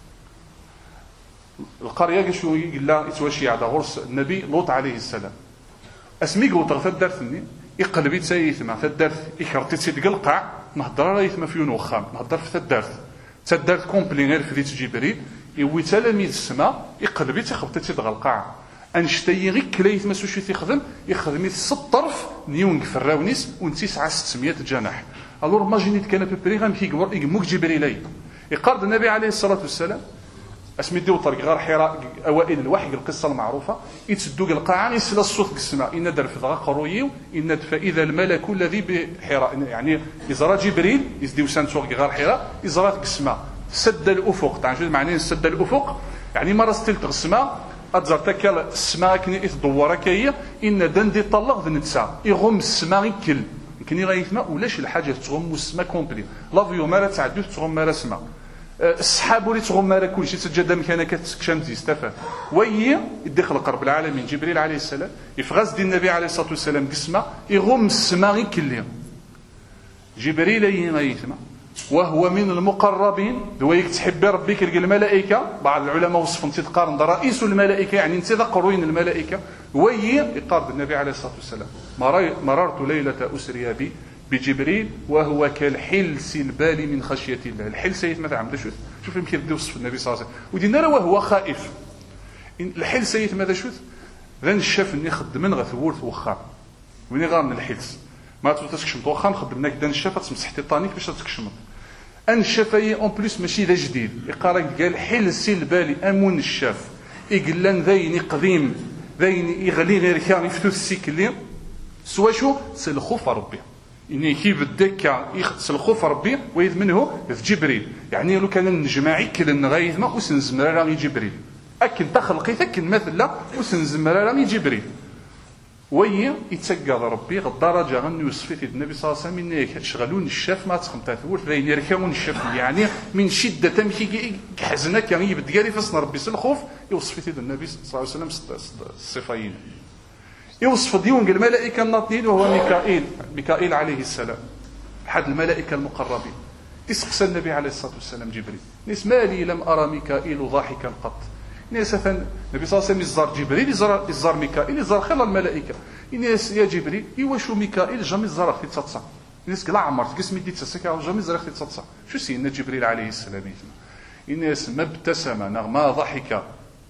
القريه شو يقول لا يتواشي على غرس النبي لوط عليه السلام اسمي قوت غفا الدرثني يقلبي تسيثما فالدرث يكرتي تسيد قلقع نهضر راه يثما في نوخام نهضر في الدرث تدرت كومبلي غير في جبريل يوي تلاميذ السماء يقلبي تخبط تسيد غلقع انشتي غير كليت ما سوشي يخدم يخدم ست طرف نيون في الراونيس ونتسعة ستمية جناح. الور ماجينيت كان ببري غام كيكبر يقموك جبريلي يقارد النبي عليه الصلاه والسلام اسمي ديو طريق غار حراء اوائل الوحي القصه المعروفه يتسدوك القاعه يسلا الصوت السماء ان در في قرويو ان فاذا الملك الذي بحراء يعني يزرى جبريل يزديو سانتوغ غار حراء يزرى السماء سد الافق تاع شنو معناه سد الافق يعني ما رستلت السماء اتزرتك السماء كني تدور كايا ان دندي طلق ذنتسا يغم السماء يكل يمكن غيثما ولاش الحاجه تغم السماء كومبلي لافيو ما تعدو تغم ما السماء السحاب ولي تغم ما كلشي سجد مكانك كتكشم تستفاد وهي يدخل قرب العالمين جبريل عليه السلام يفغز دي النبي عليه الصلاه والسلام قسمه يغم السماء يكل جبريل يغيثما وهو من المقربين دويك تحب ربك الملائكه بعض العلماء وصفوا تقارن رئيس الملائكه يعني انت قروين الملائكه وهي يقارن النبي عليه الصلاه والسلام مررت ليله اسري بي بجبريل وهو كالحلس البالي من خشيه الله. الحلس يتمثل عمدا شوف شوف يمكن يبدا وصف النبي صلى الله عليه وسلم ودينا وهو خائف. الحلس يتمثل شوف ذا الشاف اني خدمن غثورث وخام وين غارن الحلس ما تكشمط واخا نخدمناك دا الشاف تمسح تيطانيك باش تكشمط ان شفاي اون بليس ماشي ذا جديد يقرا قال حلس البالي امون الشاف يقلن ذين قديم ذين يغلي غير كان يفتو السيكلي سوا شو سلخوف ربي اني كيف الدكه يخص الخوف ربي ويذ منه جبريل يعني لو كان النجماعي كل غايث ما وسنزمر راه جبريل اكن تخلقي ثكن مثلا وسنزمر راه جبريل وي يتسقى ربي الدرجه غني وصفت النبي صلى الله عليه وسلم اني كتشغلون الشاف ما تخمت ثورت ذين يركبون الشاف يعني من شده تمشي حزنك يعني يبدقالي فصنا ربي الخوف يوصفت النبي صلى الله عليه وسلم الصفين يوصف ديون الملائكة الناطين وهو ميكائيل ميكائيل عليه السلام أحد الملائكة المقربين. يسقس النبي عليه الصلاة والسلام جبريل ناس مالي لم أرى ميكائيل ضاحكا قط ناس النبي صلى الله عليه وسلم يزار جبريل يزار, يزار ميكائيل يزار خلال الملائكة الناس يا جبريل يواشو ميكائيل جامي زار اختي تصا الناس كلا عمر تقسم يدي تسكا جامي زار اختي تصا شو سيدنا جبريل عليه السلام الناس ما ابتسم ما ضحك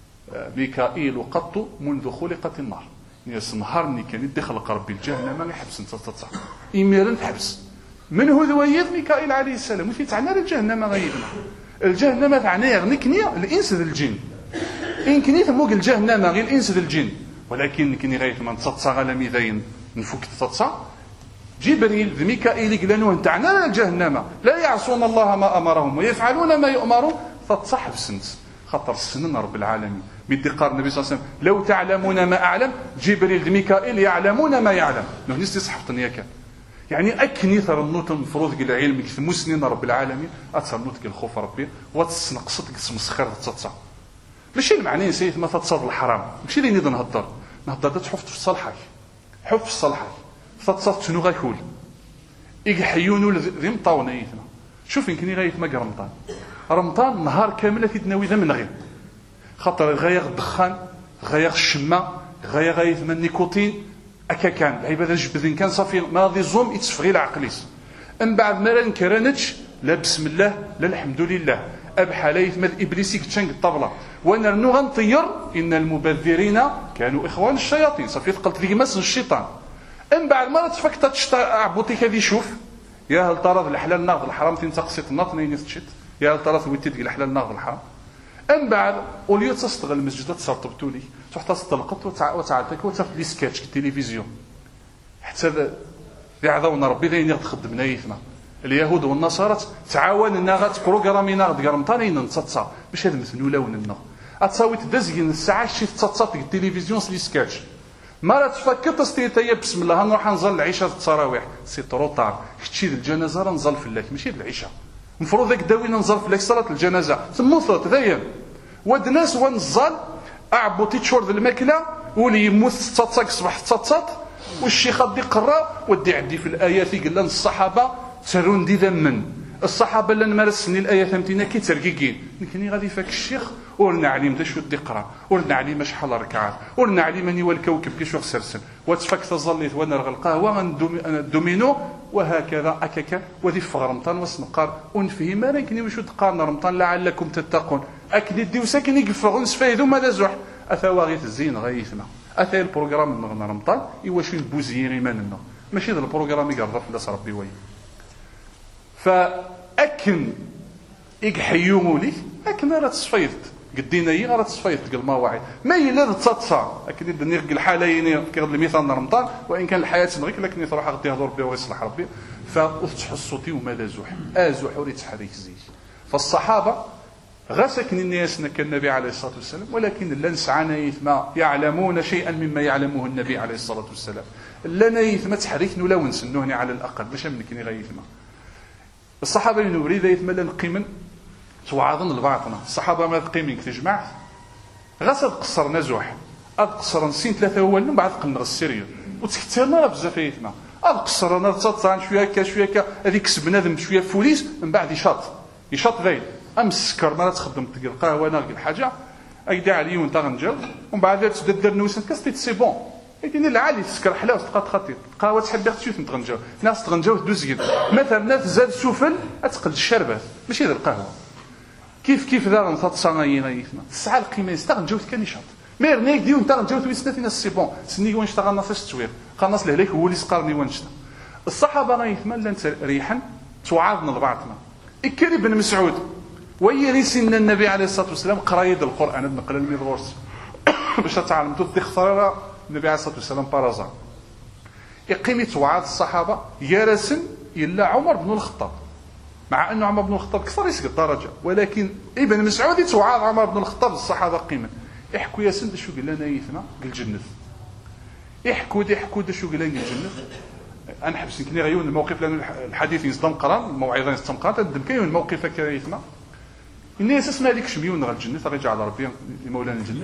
ميكائيل قط منذ خلقت النار ناس نهارني كان يدخل قرب الجهنم ما يحبس انت تتصح ايميرن تحبس من هو ذويض ميكائيل عليه السلام وفي تعنى الجهنم غيبنا الجهنم تعنى يغنكني الانس ذا الجن ان كنيت موق الجهنم غير الانس ذا الجن ولكن كني غير من تتصا على ميدين نفك تتصا جبريل ذا ميكائيل قالوا تعنى الجهنم لا يعصون الله ما امرهم ويفعلون ما يؤمرون تتصح بسنت خطر السنن رب العالمين بدي قال النبي صلى الله عليه وسلم لو تعلمون ما اعلم جبريل ميكائيل يعلمون ما يعلم نو نستي صحفتني ياك يعني اكني ثر النوت المفروض قال العلم كثمو سنين رب العالمين اثر النوت قال خوف ربي وتسنقصت قسم مسخر تتصا ماشي المعني سيد ما تتصاد الحرام ماشي اللي نيض نهضر نهضر تحفظ في صالحك حفظ في صالحك تتصاد شنو غيكول يحيونوا ذي مطاونيتنا شوف يمكن غايت ما رمضان رمضان نهار كامل تدناوي ذا من غير خاطر غير الدخان غير الشمه غير غايت من النيكوتين اكا كان العباده جبدين كان صافي ماضي زوم يتصفغي العقليس من بعد ما نكرنتش لا بسم الله لا الحمد لله ابحاليت مال ابليس كتشنق الطبله وانا نو غنطير ان المبذرين كانوا اخوان الشياطين صافي قلت لي مس الشيطان من بعد ما تفكت عبوتي كذي شوف يا هل ترى الحلال ناض الحرام تنتقصت النط نينس تشت يا هل ترى ويتي تقول الحلال ناض الحرام من بعد وليو تستغل المسجد تصرطبتوا لي تروح تستلقط وتعالتك وتاخذ لي سكتش التلفزيون حتى يعظون ربي ذين تخدمنا يثنا اليهود والنصارى تعاون لنا غات بروغرامينا غد قرمطانين نتصا باش هذا مثلو لون لنا اتصاوي تدزين الساعه شي تتصا في التلفزيون لي سكتش ما لا تفكر تستيتيا بسم الله نروح نصلي العشاء التراويح سي طروطار شتي الجنازه راه نصل في الليل ماشي العشاء المفروض ذاك داوينا نصل في الليل صلاه الجنازه ثم صلاه ذايا ود الناس ونزل اعبو تيتشورد الماكله ولي يموت تصاتصك صباح تصاتصات والشيخ غادي يقرا ودي عدي في الايات قال لنا الصحابه سرون دي ذمن الصحابه اللي مارسني الايه ثمتينا كي ترقيقين لكني غادي فاك الشيخ ورنا عليم تا شو يقرا ورنا عليم شحال ركعات ورنا عليم اني والكوكب كي شو خسرسن وتفك تظليت وانا رغ القهوه ندومينو وهكذا اكاكا وذي في رمضان وسنقار ونفهم ما يمكن واش تقارن رمضان لعلكم تتقون اكن يديو ساكن يقفغون سفايدو ماذا زوح اثواغيت الزين غايثنا اثا البروغرام من رمضان ايواش بوزيين ايماننا ماشي ذا البروغرام يقرب فلاس ربي وين فاكن يحيوموا لي اكن راه تصفيدت قدينا هي راه تصفيدت قال ما واعي ما الا تتصا اكن يدني الحالين كيغد المثال رمضان وان كان الحياه غير لكن تروح غادي يهضر بها ويصلح ربي فتحصوتي وماذا زوح ازوح وريت تحريك زي فالصحابه غا ساكن الناس كالنبي عليه الصلاه والسلام ولكن لا نسعنا يثما يعلمون شيئا مما يعلمه النبي عليه الصلاه والسلام لنا يثما تحريكنا ولا ونسنوهني على الاقل باش منكني غا يثما الصحابه نريد يثما لنقيمن توعظن لبعضنا الصحابه ما قيمين كتجمع غا قصرنا زوح قصر نسين ثلاثه اول من بعد قلنا السيريو وتكثرنا بزاف يثما قصرنا تصان شويه كا شويه كا هذيك كسبنا شويه فوليس من بعد يشاط يشاط ذاين امس سكر ما تخدم تلقى القهوه ناقي الحاجه ايدا علي وانت غنجاو ومن بعد تدير نوسن كاستي سي بون يدير العالي تسكر حلاوه تبقى تخطي قهوه تحب تشوف تغنجاو ناس تغنجاو دوز يد مثلا تزاد سفل تقل الشربات ماشي ذا القهوه كيف كيف ذا غنصات صناينا يثنا الساعه القيمه يستغنجاو كان يشاط مير نيك ديو انت غنجاو تويستنا سي بون سني وين شتا غنص التسوير قناص لهليك هو اللي سقرني وين شتا الصحابه غيثما لا ريحا توعظنا لبعضنا اكري بن مسعود ويرسلنا النبي عليه الصلاه والسلام قرايه القران نقل الميغورس باش تعلمتوا تخسر النبي عليه الصلاه والسلام بارازا يقيم توعظ الصحابه يرسل الا عمر بن الخطاب مع انه عمر بن الخطاب كثر يسقط الدرجه ولكن ابن مسعود يتوعظ عمر بن الخطاب الصحابه قيمه يحكوا يا سند شو قال لنا يثنا قال الجنه يحكوا يحكوا شو قال لنا الجنه انا حبس يمكن غيون الموقف لان الحديث يصدم قران الموعظه يصدم قران تندم كاين الموقف هكا يثنا الناس اسمع لك شميون غير الجنه رجع على ربي لمولانا الجنه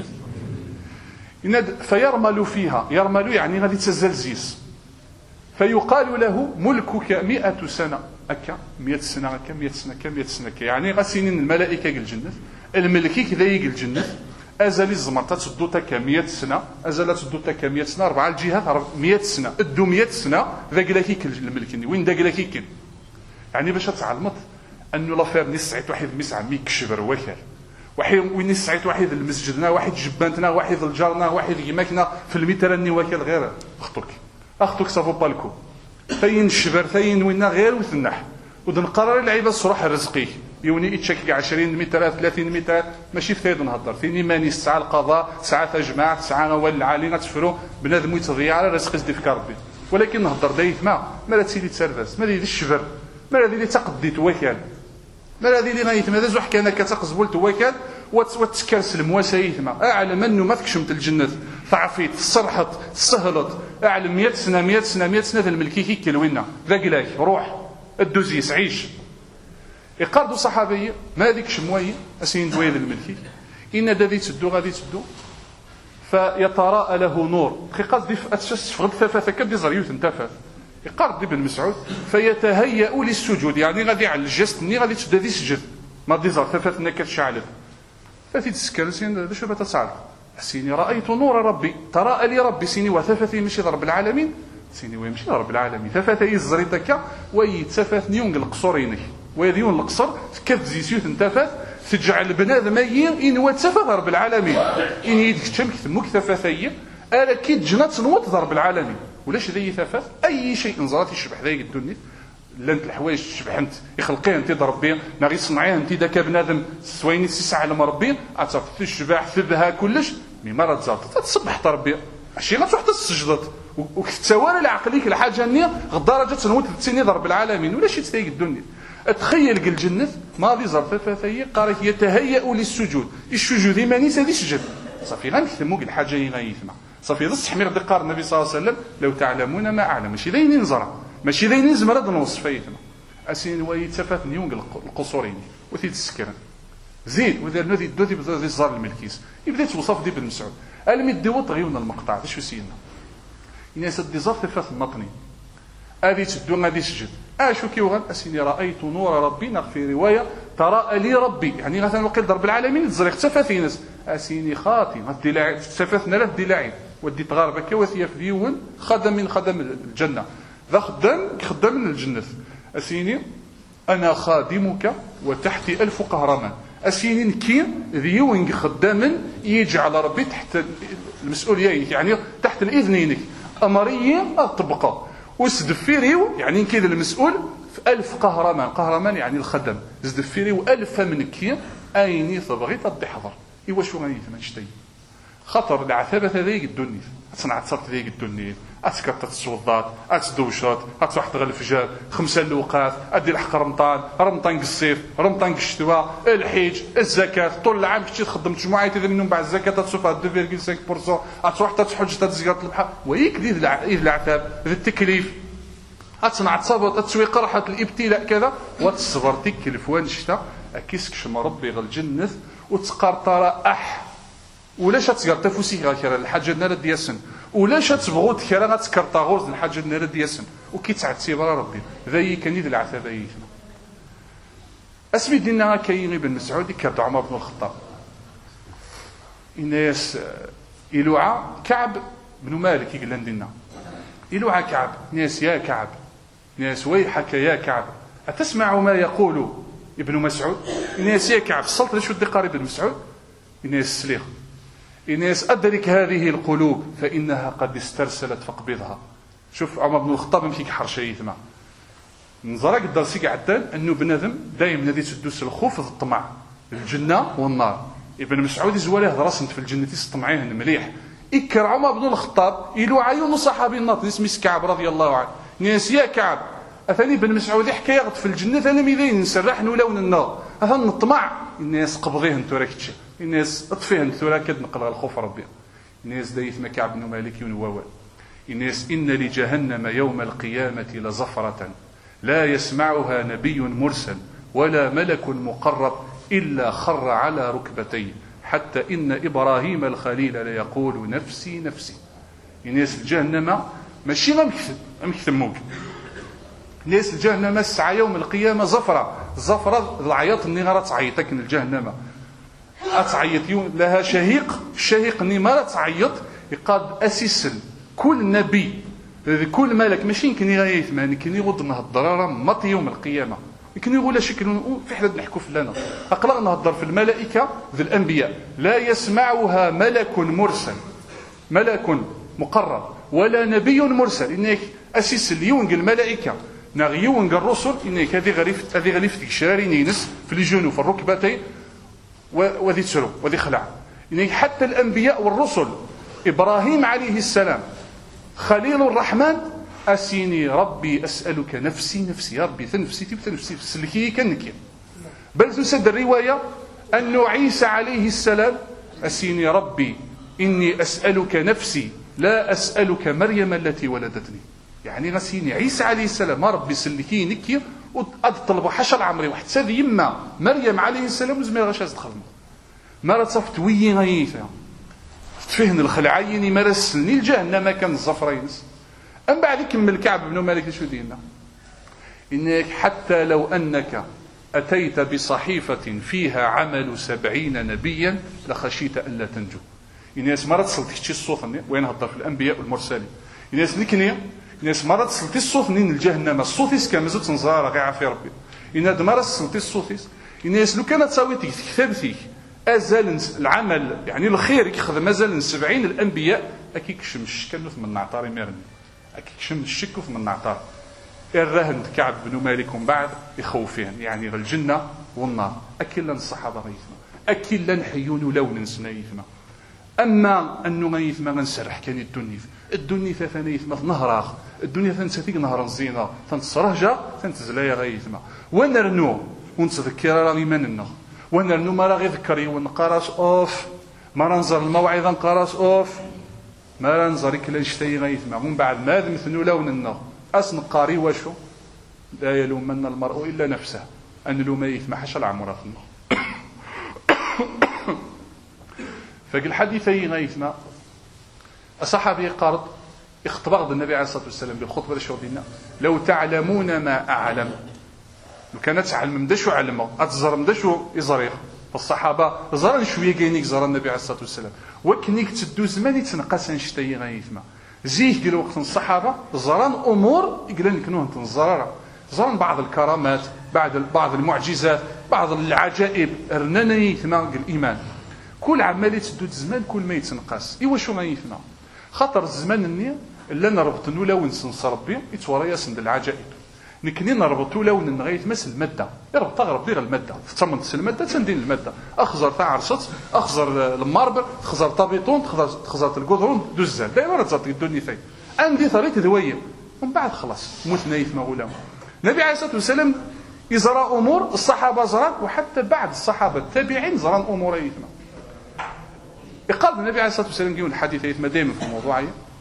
يناد فيرمل فيها يرمل يعني غادي تزلزيس فيقال له ملكك مئة سنه هكا مئة سنه هكا مئة سنه كم مئة سنه كا يعني غسنين الملائكه قال الجنه الملكي كذا يقال الجنه ازل الزمرة تسدوتا كمية سنه ازل تسدوتا كمية سنه اربعه الجهات مئة سنه ادو مئة سنه ذا قلاكيك الملكني وين ذا قلاكيك يعني باش تعلمت انه لافير نسعت واحد مسعى ميكشبر وكال واحد وين نسعت واحد المسجدنا واحد جبانتنا واحد الجارنا واحد يماكنا في المترني وكال غير اختك اختك صافو بالكو ثين شبر ثين وينا غير وثنح ودنقرر العيبه الصراح الرزقي يوني يتشكي عشرين متر ثلاثين متر ماشي في ثيد نهضر ثاني ماني ساعه القضاء ساعه تجمع ساعه اول العالي تفرو بنادم يتضيع على رزق يزدي في ربي ولكن نهضر دايت ما ما لا تسيلي تسرفس ما لي الشبر ما الذي اللي تقضي توكل ما الذي اللي غايت ماذا زوح كان كتقزبل توكل وتسكرس المواسيث ما اعلم انه ما تكشمت الجنه ضعفيت صرحت سهلت اعلم مئة سنه مئة سنه مئة سنه الملكي كي كلوينا ذاك روح الدوزيس عيش يقردوا صحابيه ما ديك شمويه اسين دويل الملكي ان غادي تدو غادي تدو فيتراءى له نور خي قصدي اتشس فغد ثلاثه كبدي زريوت انتفى يقرد ابن مسعود فيتهيأ للسجود يعني غادي على الجست ني غادي تبدا يسجد ما دي زر ثلاثه نكت شعلت فاتي تسكر سين شنو بتصعد سيني رايت نور ربي تراءى لي ربي سيني وثفثي مشي رب العالمين سيني ويمشي رب العالمين ثفث يزري دكا ويتسفث نيون القصورينك ويديون القصر كف زيسيوت انتفث تجعل بنادم ان وتسفث رب العالمين ان يدك تمك ثمك ثفثيه الا كي جنات نوض رب العالمين ولاش ذي ثفث اي شيء نزرات يشبح ذاك الدنيا لانت الحوايج تشبح انت يخلقيه انت ربي ما غيصنعيه انت ذاك بنادم سويني سيسع على مربي عطف تشبح ثبها كلش مي مرة تزاد تصبح ربي ماشي غتروح تسجدت وكتوالى لعقليك الحاجه النيه غدرجه نوت تسيني رب العالمين ولا شي تستيق الدنيا تخيل قال الجنه ماضي ظرف ثلاثيه قالت يتهيأ للسجود السجود ماني سادي سجد صافي غنكتمو الحاجه يغيثنا صافي ذا التحمير دي قال النبي صلى الله عليه وسلم لو تعلمون ما اعلم ماشي ذين نزرع ماشي ذين نزمر هذا نوصف فايتنا اسين ويتفات نيون القصورين وثي تسكر زيد وذا الذي دوذي بزاف الزار الملكيس يبدا توصف دي بن مسعود المي ديوط غيون المقطع شو سينا الناس دي ظرف ثلاث النطني هذه تدو غادي تسجد اشو كي وغن اسيني رايت نور ربي في روايه تراءى لي ربي يعني مثلا وقيل ضرب العالمين تزريق تفاثي ناس اسيني خاطي غدي لاعب تفاثنا لا دي لاعب ودي تغاربه كوثيه في ديون خدم من خدم الجنه ذا خدام خدام من الجنه اسيني انا خادمك وتحتي ألف قهرمان اسيني نكي ذيوين خداما يجعل ربي تحت المسؤوليه يعني تحت الاذنينك امريه اطبقه وسدفيريو يعني كذا المسؤول في ألف قهرمان قهرمان يعني الخدم زدفيريو ألف من كي ايني تبغي تدي حضر ايوا شو غادي تمشتي خطر العثابه هذيك الدنيا تصنع تصرت ذيك الدنيا اتكتت السوضات اتدوشات اتروح تغل الفجر خمسه اللوقات ادير الحق رمضان رمضان الصيف رمضان الشتاء الحج الزكاه طول العام كنتي تخدم مجموعه اذا منهم بعد الزكاه تتصرف اثنين فاصلة خمسة بالمئة اتروح تحج تزيارة البحر ويك ذي العذاب ذي التكليف اتصنع تصابط تسوي قرحه الابتلاء كذا وتصبر تكلف وين الشتاء اكيسك شم ربي غل الجنه وتقرطر اح ولاش تسقر تفوسي غير الحاجه نار دياسن ولاش تبغوا تكرا غتكرطا غورز الحاجه نار دياسن وكي تعتي برا ربي ذي كان يد العتبايتنا اسمي دينا كاين ابن مسعود كرد عمر بن الخطاب الناس يلوعى كعب بن مالك يقول لنا يلوعى كعب ناس يا كعب ناس ويحك يا كعب أتسمع ما يقول ابن مسعود ناس يا كعب السلط ليش ودي قارب ابن مسعود ناس سليخ ناس أدرك هذه القلوب فإنها قد استرسلت فاقبضها شوف عمر بن الخطاب مشيك حرشي ثما نظرك الدرسي عدان أنه بنادم دايما الذي تدوس الخوف الطمع الجنة والنار ابن مسعود يزواله دراسنت في الجنة تستطمعيه مليح إكر عمر بن الخطاب يلو عيون صحابي الناط اسمه كعب رضي الله عنه ناس يا كعب أثاني بن مسعود يحكي في الجنة أنا ميدين نسرح لون النار أثاني الطمع الناس قبضيه انتو راكتشي الناس اطفيه انتو راكد نقل الخوف ربي الناس دايث كعب بن مالك ونواوال الناس إن لجهنم يوم القيامة لزفرة لا يسمعها نبي مرسل ولا ملك مقرب إلا خر على ركبتيه حتى إن إبراهيم الخليل ليقول نفسي نفسي الناس الجهنم ماشي غمكتب غمكتموك الناس الجهنم الساعة يوم القيامة زفرة زفرة العياط اني غير تعيطك من الجهنم اتعيط لها شهيق الشهيق اني ما تعيط يقاد اسيسل كل نبي كل ملك ماشي يمكن يغيث ما يمكن يغض الضراره مط يوم القيامه يمكن يقول شكل في حدا نحكوا فلانه اقلا نهضر في الملائكه ذي الانبياء لا يسمعها ملك مرسل ملك مقرب ولا نبي مرسل انك اسيسل يونغ الملائكه نغيون الرسل انك هذه غريف هذه غريف الشراري نينس في الجنوب في الركبتين وذي تسرو وذي خلع انك حتى الانبياء والرسل ابراهيم عليه السلام خليل الرحمن اسيني ربي اسالك نفسي نفسي يا ربي تنفسي تنفسي تسلكي كنك بل تسد الروايه ان عيسى عليه السلام اسيني ربي اني اسالك نفسي لا اسالك مريم التي ولدتني يعني غسيني عيسى عليه السلام ما ربي سلكي نكي وأطلبوا حشر عمري واحد ساد يما مريم عليه السلام وزمي غشاز دخل ما رتصفت وي غيثا تفهن الخلعين ما رسلني الجهنم كان الزفرين أم بعد يكمل كعب بن مالك شو دينا إنك حتى لو أنك أتيت بصحيفة فيها عمل سبعين نبيا لخشيت ألا تنجو الناس ما رتصلت شي الصوت وين هضر في الأنبياء والمرسلين الناس نكني الناس مرات سلطي الصوت نين الجهنم الصوتيس كمزوت تنزار غير عافي ربي إن هاد مرات سلطي الصوتيس الناس لو كانت تساويتك كتابتك أزال العمل يعني الخير يخدم مازال سبعين الأنبياء أكيد كشم الشكل من نعطار ميرني أكيد كشم الشك من نعطار الرهن كعب بن مالك بعد يخوفين يعني الجنة والنار أكيد لن الصحابة غيثنا أكيد لن حيون لون سنايثنا أما أنه غيثما غنسرح كان الدنيا الدنيا ثاني يثما نهراخ الدنيا ثانتي نهر الزينه تنتصرهجا تنتزلايا غيثما ونرنو ونتذكر راه ايماننا ونرنو ما راه يذكر ونقراس اوف ما ننظر الموعظه نقراس اوف ما ننظر كلا نشتي غيثما ومن بعد ما مثنو لوننا اسن قاري واشو لا يلومن المرء الا نفسه ان لو ما يثما حشل عمره فقال الحديثين غيثما الصحابي قارض اختبغض النبي عليه الصلاة والسلام بالخطبة الشوطينة لو تعلمون ما أعلم لو كانت تعلم مدشو علمه أتزر مدشو يزريخ فالصحابة زران شوية كينيك زر النبي عليه الصلاة والسلام وكنيك تدو زمان يتنقص نشتي غيثما زيه قال وقت الصحابة زران أمور يقلن كنوه تنزرر زران بعض الكرامات، بعض بعض المعجزات، بعض العجائب رنانا يثما الايمان. كل عمليه تدود الزمان كل ما يتنقص. ايوا شو ما يثما خاطر الزمان النية الا نربط نولا ونسنس ربي يتوريا سند العجائب. نكني نربطو لون نغايه مس الماده يربط ربي غير الماده ثمن الماده تندين الماده اخزر تاع عرصت اخزر الماربر تخزر طابيطون تخزر تخزر القدرون دوزال دايما تزرط الدنيا ثاي عندي طريق ذويه ومن بعد خلاص موت نايف ما غلام. النبي عليه الصلاه والسلام يزرى امور الصحابه زران وحتى بعد الصحابه التابعين زران امور يثما. يقال النبي عليه الصلاه والسلام يقول الحديث يثما دائما في الموضوع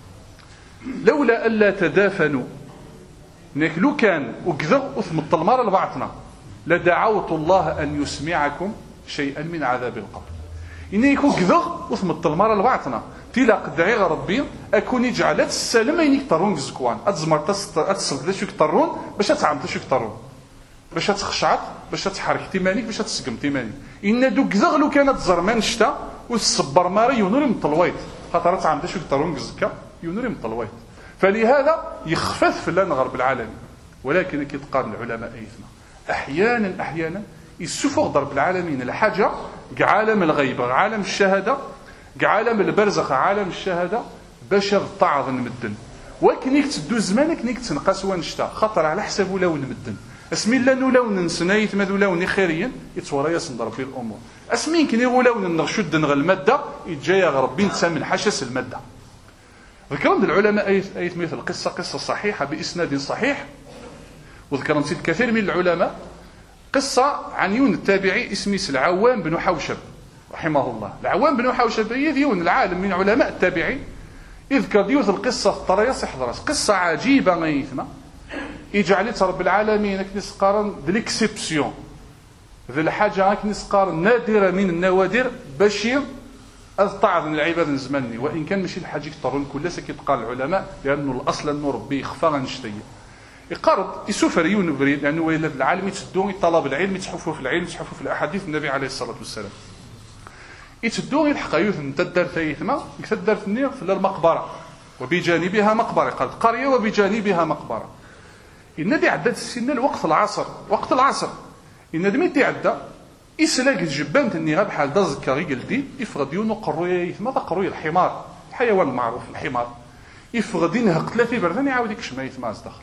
لولا الا تدافنوا نك لو كان وكذا وثم الطلمار لبعضنا لدعوت الله ان يسمعكم شيئا من عذاب القبر. اني يكون كذا وثم الطلمار لبعضنا تيلا قدعي ربي اكون يجعلت السلام ينيك طرون الزكوان اتزمر تصل ذا شو طرون باش تعمل شو طرون باش تخشعت باش تحرك تيمانيك باش تسقم تيمانيك ان دو كذا لو كانت زرمان شتا والصبر ماري يونوري من طلويت خاطر تعمل شو طرون الزكا يونوري من طلويت. فلهذا يخفف في لنا غرب العالم. ولكن كي تقارن العلماء ايثما احيانا احيانا يسفغ ضرب العالمين الحاجه كاع عالم الغيبه عالم الشهاده كاع عالم البرزخ عالم الشهاده باش تعظ المدن. ولكن نيك تدو زمانك نيك تنقص ونشتا خطر على حساب لون المدن اسمي لا لون نسنايت ما لون خيريا يتورى يصندر في الامور اسمين كني لون نغشد نغ الماده يتجايا ربي نتسمن حشس الماده. ذكرت العلماء أي مثل قصة قصة صحيحة بإسناد صحيح. وذكر نسيت كثير من العلماء قصة عن يون التابعي اسمه العوام بن حوشب رحمه الله. العوام بن حوشب يذيون العالم من علماء التابعي يذكر ديوث القصة الطرية صحضرس قصة عجيبة غيثمة يجعلت رب العالمين كنس قارن دليكسيبسيون ذي الحاجة كنس قارن نادرة من النوادر بشير أضطعض من العباد نزمني وإن كان ماشي الحاجة يطرون كل سكيت قال العلماء لأنه الأصل أنه ربي يخفى غنشتي يقرض يسوفر يون بريد لأنه ويلاد العالم يتسدون يطلب العلم يتحفوا في العلم يتحفوا في الأحاديث النبي عليه الصلاة والسلام يتسدون يلحق يوث نتدر ثيثما يتدر ثنير في المقبرة وبجانبها مقبرة قال قرية وبجانبها مقبرة. النبي عدد السنة الوقت العصر وقت العصر النبي تعدى يسلاك الجبان تني غاب بحال دازك غي قلتي يفرض يونو قرويه يثما قرويه الحمار الحيوان المعروف الحمار يفرض ينهق ثلاثه بردان يعاود يكشف ما يثما داخل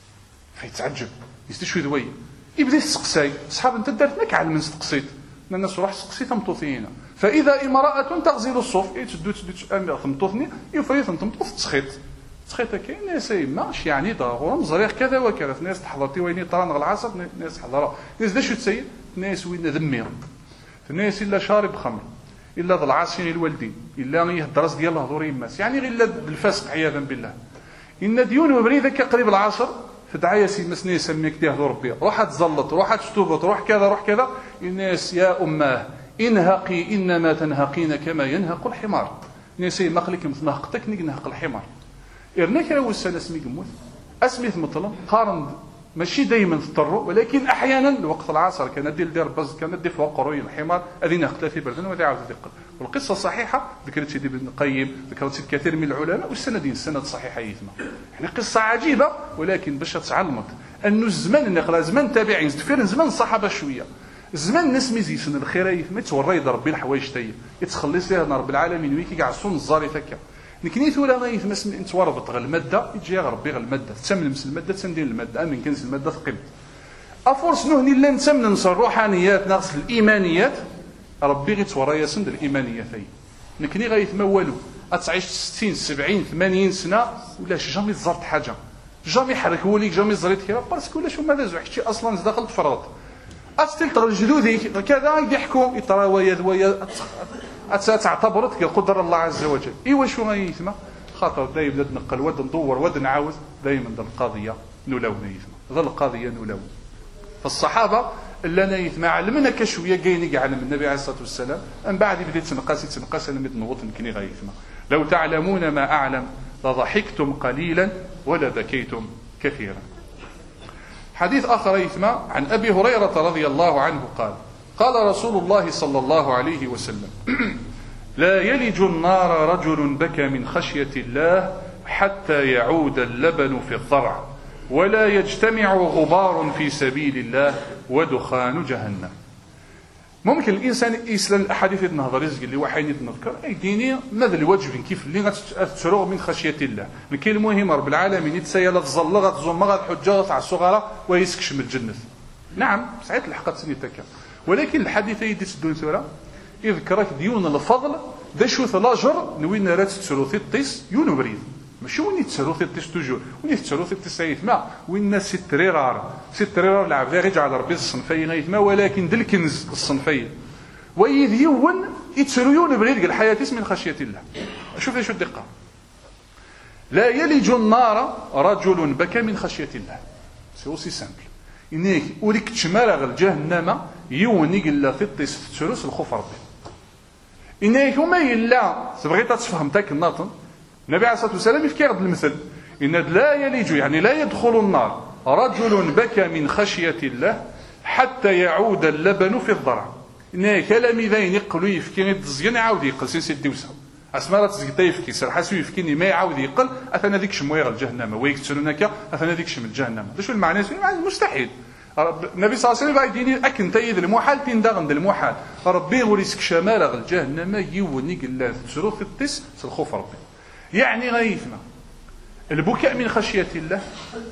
فيتعجب يستشوي ذوي يبدا يسقساي صحاب انت درت لك على من سقسيت الناس روح سقسيت مطوثين فاذا امراه تغزل الصوف تدو تدو تمطوثني يفريث تمطوث تسخيط تسخيط كاين ناس ماش يعني ضروري مزريق كذا وكذا ناس تحضرتي ويني طران العصر ناس حضره ناس دا شو تسير الناس وين ذمي الناس الا شارب خمر الا ذا العاصين الوالدين الا يهدرس ديال الهضور يماس يعني غير بالفسق عياذا بالله ان ديون وبريدك قريب العصر فدعايا سي مسني يسميك ديه ربي روح تزلط روح تشتوبط روح كذا روح كذا الناس يا اماه انهقي انما تنهقين كما ينهق الحمار ناس مقلك مثنهقتك نهق الحمار ارنك هو السنه اسمي قموت اسمي مثلا قارن ماشي دائما تضطروا ولكن احيانا الوقت العصر كان دير دير بز كان دير فوق قروي الحمار اذين اختلافي بردن وذي عاود يدق والقصه صحيحه ذكرت سيدي ابن القيم ذكرت سيد كثير من العلماء والسندين السند صحيحه يثما يعني قصه عجيبه ولكن باش تعلمك انه الزمان نقرا زمان تابعين فين زمان الصحابه شويه زمان الناس ميزيسن الخير يثما توري ربي الحوايج تاي يتخلص لها رب العالمين ويكي كاع الصون الزاري فكا نكنيت ولا ما يتمس انت وربط غير الماده يجي ربي غير الماده تسمن مس الماده تندير الماده امن كنز الماده ثقيل افورس نهني لا نسمن نصر الروحانيات ناقص الايمانيات ربي غير توريا سند الايمانيه ثي نكني غيتمولوا اتعيش ستين سبعين ثمانين سنه ولا جامي زرت حاجه جامي حرك وليك جامي زريت كذا باسكو ولا شو ماذا زعتي اصلا داخل الفرض استلت جدودي كذا يضحكوا يطراويا ذويا تعتبرت قدر الله عز وجل ايوا شو غيثما خاطر دايما نقل ود ندور ود نعاود دايما القضيه نولون يثما ظل القضيه نولون فالصحابه اللي انا يثما علمنا كشويه كاين علم النبي عليه الصلاه والسلام من بعد بديت تنقاس تنقاس انا مد نوض نكني غيثما لو تعلمون ما اعلم لضحكتم قليلا ولا بكيتم كثيرا. حديث اخر يثما عن ابي هريره رضي الله عنه قال قال رسول الله صلى الله عليه وسلم لا يلج النار رجل بكى من خشية الله حتى يعود اللبن في الضرع ولا يجتمع غبار في سبيل الله ودخان جهنم. ممكن الانسان يسال الاحاديث النهضر يزق اللي وحين يتنذكر اي ديني ماذا الواجب كيف اللي غتسرغ من خشيه الله. لكن المهم رب العالمين يتسيل تظل غتزم غتحجه تاع الصغار ويسكش من الجنه. نعم ساعات الحق تسنيتك، ولكن الحديث يدي تسدون سوره يذكرك ديون الفضل ذا شوث لاجر نوين رات تسروثي الطيس يونو بريد ماشي وين تسروثي الطيس توجور وين تسروثي الطيس يتما وين سي التريرار سي التريرار العبد غير على ربي الصنفين يتما، ولكن ذا الكنز الصنفين ويذيون يتسرو يونو بريد قال الحياه من خشيه الله. شوف ايش الدقه. لا يلج النار رجل بكى من خشيه الله. سي اوسي سامبل انك وريك تشمال الجهنم يوني قال في الطيس تسروس الخوف ربي إنك وما إلا بغيت تفهم تاك الناطن النبي عليه الصلاة والسلام يفكر هذا المثل إن لا يلج يعني لا يدخل النار رجل بكى من خشية الله حتى يعود اللبن في الضرع. إن كلام ذين يقلوا يفكي الزين يعاود يقل سيسي الدوسة أسماء تزقتا يفكي سرحاسو يفكيني ما يعاود يقل أثنى ذيك شمويغ الجهنم ويكتسلونك أثنى ذيك شم الجهنم. شو المعنى؟ مستحيل. النبي صلى الله عليه وسلم يديني أكن تيد المحال تندغن المحال ربي وريسك شمال الجهنم يوني قال تسروث الطيس الخوف ربي. يعني غيثنا البكاء من خشية الله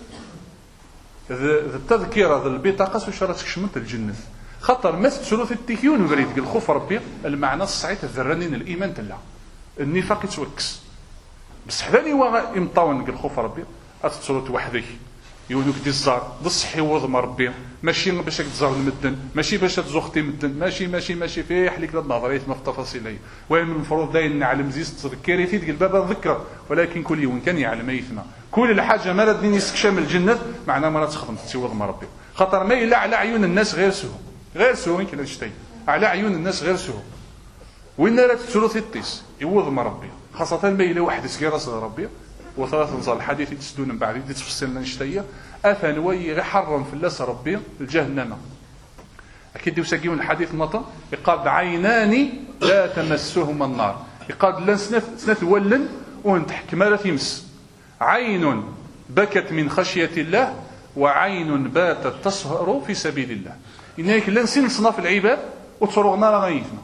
التذكير ذا البطاقة وشرتك شمت الجنة خطر ما تسروث التكيون بريد قال خوف ربي المعنى الصعيد الذرانين الإيمان تلا النفاق يتوكس بس حذاني واغا امطاون قال خوف ربي أتسروث وحدك يونك دي الزار ضصحي وضم ربي ماشي باش تزار المدن ماشي باش تزوختي مدن ماشي ماشي ماشي فيه حليك النظريات ما في تفاصيلها وين المفروض داين نعلم زيست تذكري في تقول بابا ذكر ولكن كل يوم كان يعلم يثنى كل الحاجه ما الدين يسكشم الجنه معناه ما تخدم تسي وضم ربي خاطر ما الا على عيون الناس غير سهو غير سهو يمكن نشتي على عيون الناس غير سهو وين راه تثلث الطيس يوضم ربي خاصه ما الا واحد سكير راس ربي وثلاث نزال الحديث يتسدون من بعد يدي تفصل لنا نشتيه اثن وي حرم في الله ربي الجهنم اكيد يسقيون الحديث مطا يقال عينان لا تمسهما النار يقال لا سنه سنه ولن وانت حكمه يمس عين بكت من خشيه الله وعين باتت تسهر في سبيل الله انك لا نسين صنف العباد وتصرغنا لا غيثنا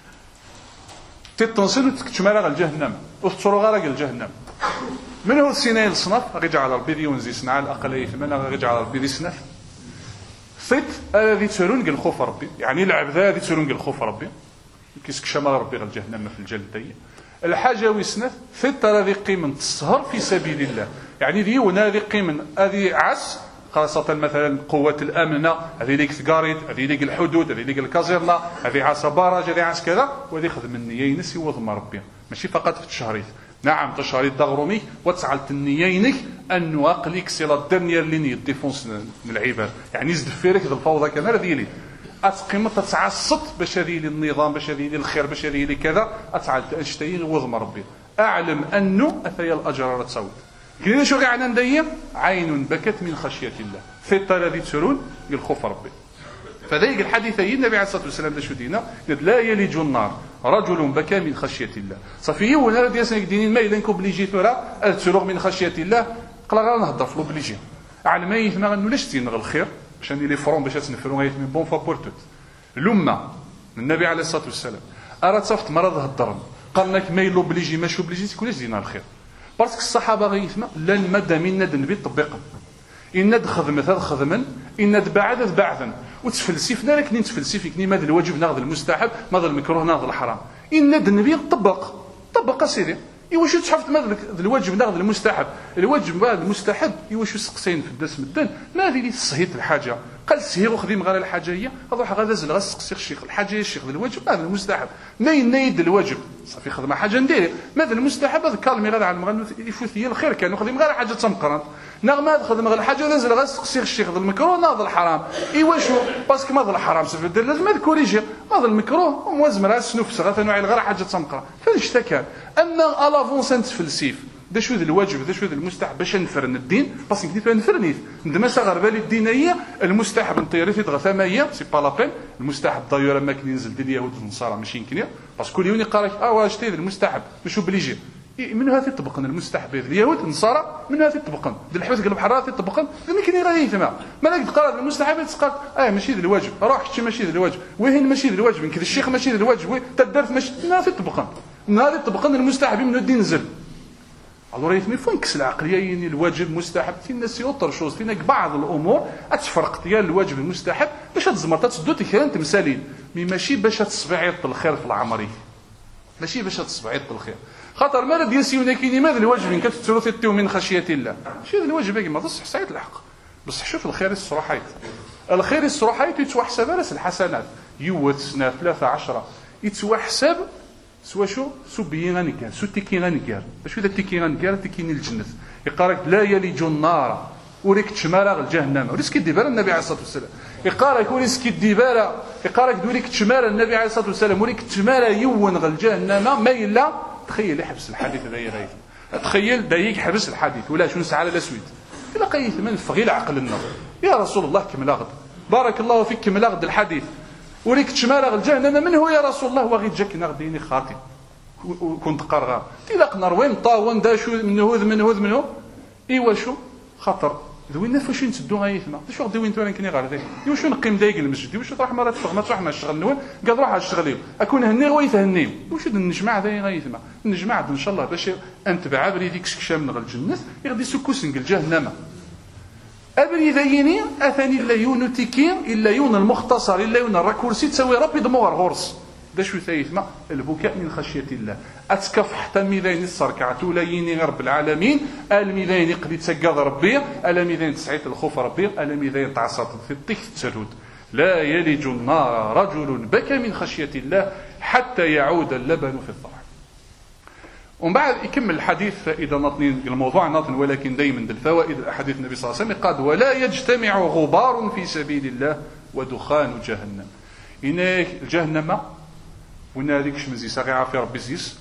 تتنصل تكتمال الجهنم وتصرغ على الجهنم من هو السنين الصنف رجع على ربي ديون زي سنع الأقلية ثمانية رجع على ربي دي سنف ثت الذي تسرون قل خوف ربي يعني العبد الذي تسرون قل خوف ربي كيسك شمال ربي غير الجهنم في الجلدية الحاجة ويسنف ثت الذي قيم تسهر في سبيل الله يعني دي ونادي قيم هذه عس خاصة مثلا قوة الأمنة هذه ليك ثقاريت هذه ليك الحدود هذه ليك الكازيرنا هذه عس باراج هذه عس كذا وهذه خدم النية ينسي وضم ربي ماشي فقط في الشهريت نعم تشهري الدغرمي وتسعلت النيينك أنه أقليك سيلا الدرنيير ليني الديفونس من العباد يعني يزد فيرك ذا الفوضى كان هذه لي أتقيم تتعصت باش هذه لي النظام باش هذه لي الخير باش هذه لي كذا أتعلت أشتين وضم ربي أعلم أنه أثيا الأجر تصوت كذا شو قاعد ندير عين بكت من خشية الله ثقة الذي تسرون بالخوف ربي فذلك الحديثين النبي عليه الصلاة والسلام شو دينا لا يلج النار رجل بكى من خشية الله صفيه ولا ديال دينين ما إلا كوبليجي ثورة تسرغ من خشية الله قال غير نهضر في لوبليجي على ما يثنى انه لاش تينغ الخير باش اني لي فرون باش تنفروا غير من بون فا بور توت لما النبي عليه الصلاة والسلام ارى تصفت مرض هضرن قال لك ما لوبليجي ماشي اوبليجي تكون لاش دينا الخير باسكو الصحابه غيثما لن مدى من ند النبي طبقا ان ند خدمت هذا خدما ان ند بعد هذا بعدا وتفلسفنا لكن نتفلسف كني ماذا الواجب ناخذ المستحب ماذا المكروه ناخذ الحرام ان ند النبي طبق طبق سيدي ايوا شو تحفظ ماذا الواجب ناخذ المستحب الواجب بعد المستحب ايوا شو سقسين في الدرس مدن ما هذه اللي تصهيت الحاجه قال سير وخدم غير الحاجه هي هذا غدا زل غسقسي الشيخ الحاجه هي الشيخ الواجب هذا المستحب ما ينيد الواجب صافي خدمه حاجه ندير ماذا المستحب هذا كالمي غير على المغنى يفوت هي الخير كان خدم غير حاجه تمقرن نعم هذا خدم غير الحاجه نزل غسقسي الشيخ المكروه ناض الحرام ايوا شو باسكو ماذا الحرام سيف دير لازم هذا كوريجي هذا المكروه وموازم راس سنوف غير نوع غير حاجه تمقرن فاش كان اما الافونس تفلسيف دا شو ذا الواجب دا شو ذا المستحب باش نفرن الدين باسكو كنت نفرنيت عندما صغر بالي الدينيه المستحب نطيريتي دغ ثمانيه سي با لابين المستحب دايره ما كاين ينزل ديال اليهود والنصارى ماشي يمكن باسكو كل يوم يقرا اه واش تي المستحب ماشي بليجي من هذه طبقا المستحب اليهود النصارى من هذه طبقا ديال الحوت قلب حراره طبقا يمكن غير يثما مالك تقرا المستحب تقال اه ماشي ذا الواجب روح شي ماشي ذا الواجب وين ماشي ذا الواجب كذا الشيخ ماشي ذا الواجب وي تدرت ماشي من هذه طبقا من هذه طبقا المستحب من الدين نزل الو ريتمي فين كس العقليه يعني الواجب مستحب في الناس يوتر شوز فينا بعض الامور اتفرق ديال الواجب المستحب باش تزمر تسدو تكران تمثالين مي ماشي باش تصبعيط الخير في العمري ماشي باش تصبعيط الخير خاطر مالا ديال سيونا كاين ماذا الواجب كتثرو تيو من خشيه الله ماشي هذا الواجب كما بصح سعيد الحق بصح شوف الخير الصراحيت الخير الصراحيت يتوحسب راس الحسنات يوت سنه ثلاثة عشرة يتوحسب سوا شو سو بيي غنكار سو تيكي غنكار اش اذا تيكي غنكار تيكيني الجنه يقارك لا يلج النار وريك تشمارا الجهنم وريس كي ديبار النبي عليه الصلاه والسلام يقارك وريس كي ديبار يقارك دوريك تشمارا النبي عليه الصلاه والسلام وريك تشمارا يون غ الجهنم ما الا تخيل يحبس الحديث هذا يا تخيل دايك حبس الحديث ولا شنو سعى على الاسود الا قيت من فغيل عقل النار يا رسول الله كم لاغد بارك الله فيك كم لاغد الحديث وريك تشمارا الجهنم من هو يا رسول الله وغي جاك نغديني خاطي كنت قرغا تلاقنا وين طاون دا شو من هوذ من هوذ منه ايوا شو خطر ذوينا فاش نتدو غايثما شو غدي وين تورا كني غير ذاك ايوا شو نقيم دايق المسجد واش تروح مرات تروح ما تروح مع الشغل نوال قال روح على الشغل اكون هني غويث هني واش نجمع ذا غايثما نجمع ان شاء الله باش انتبع بري ديك الشكشام من الجنه يغدي سكوس نقل جهنم ابري ذيني اثاني لا يون تيكي الا يون المختصر الا يون الراكورسي تسوي ربي دموع غرس دا شو ثايثما البكاء من خشيه الله اتكف حتى ميدان السركعه ولايني رب العالمين الميدان قد تسقط ربي الميدان تسعيت الخوف ربي الميدان تعصت في الطيف التلود لا يلج النار رجل بكى من خشيه الله حتى يعود اللبن في الضرع. ومن بعد يكمل الحديث فائده ناطنين الموضوع ناطن ولكن دائما الفوائد الاحاديث النبي صلى الله عليه وسلم قال ولا يجتمع غبار في سبيل الله ودخان جهنم هناك الجهنم وين هذيك شمزي صافي عافي ربي زيس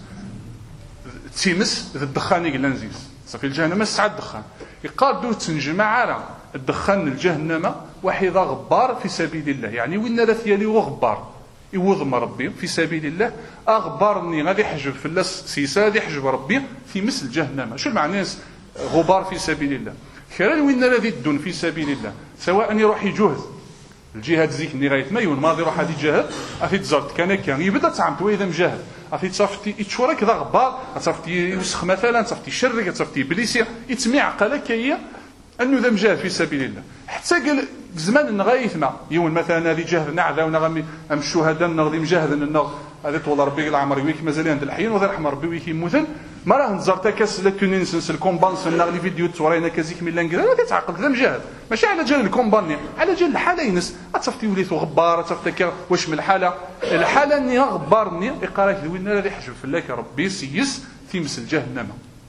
تيمس الدخان يقلا نزيس صافي الجهنم ساعه الدخان يقال دو تنجمع على الدخان الجهنم واحد غبار في سبيل الله يعني وين راه يلي غبار يوضم ربي في سبيل الله اغبرني غادي يحجب في اللاس سيسا غادي يحجب ربي في مثل جهنم شو المعنى غبار في سبيل الله خير وين الذي الدون في سبيل الله سواء يروح يجهد الجهاد زيك ني غايت ما يون ماضي روح هذه جهاد اخي تزرت كان كان يبدا تعمت واذا مجاهد اخي تصافتي يتشورك كذا غبار تصافتي يوسخ مثلا تصافتي يشرك تصافتي ابليس يتميع عقلك هي انه ذا مجاهد في سبيل الله حتى قال زمان نغايث ما يون مثلا هذه جهد نعذا ونغمي ام الشهداء نغدي مجاهد النغ هذا طول ربي العمر ويك مازال عند الحين وذا رحم ربي ويك مثل ما راه نزرت كاس لتونس نس الكومبانس نغلي فيديو تصورينا كازيك من لانكلا لا تتعقل ذا مجاهد ماشي على جال الكومباني على جال الحاله ينس تصفتي وليت غبار تصفتي واش من الحاله الحاله اني غبارني يقراك وين راه يحجب في الله ربي سيس تيمس جهنم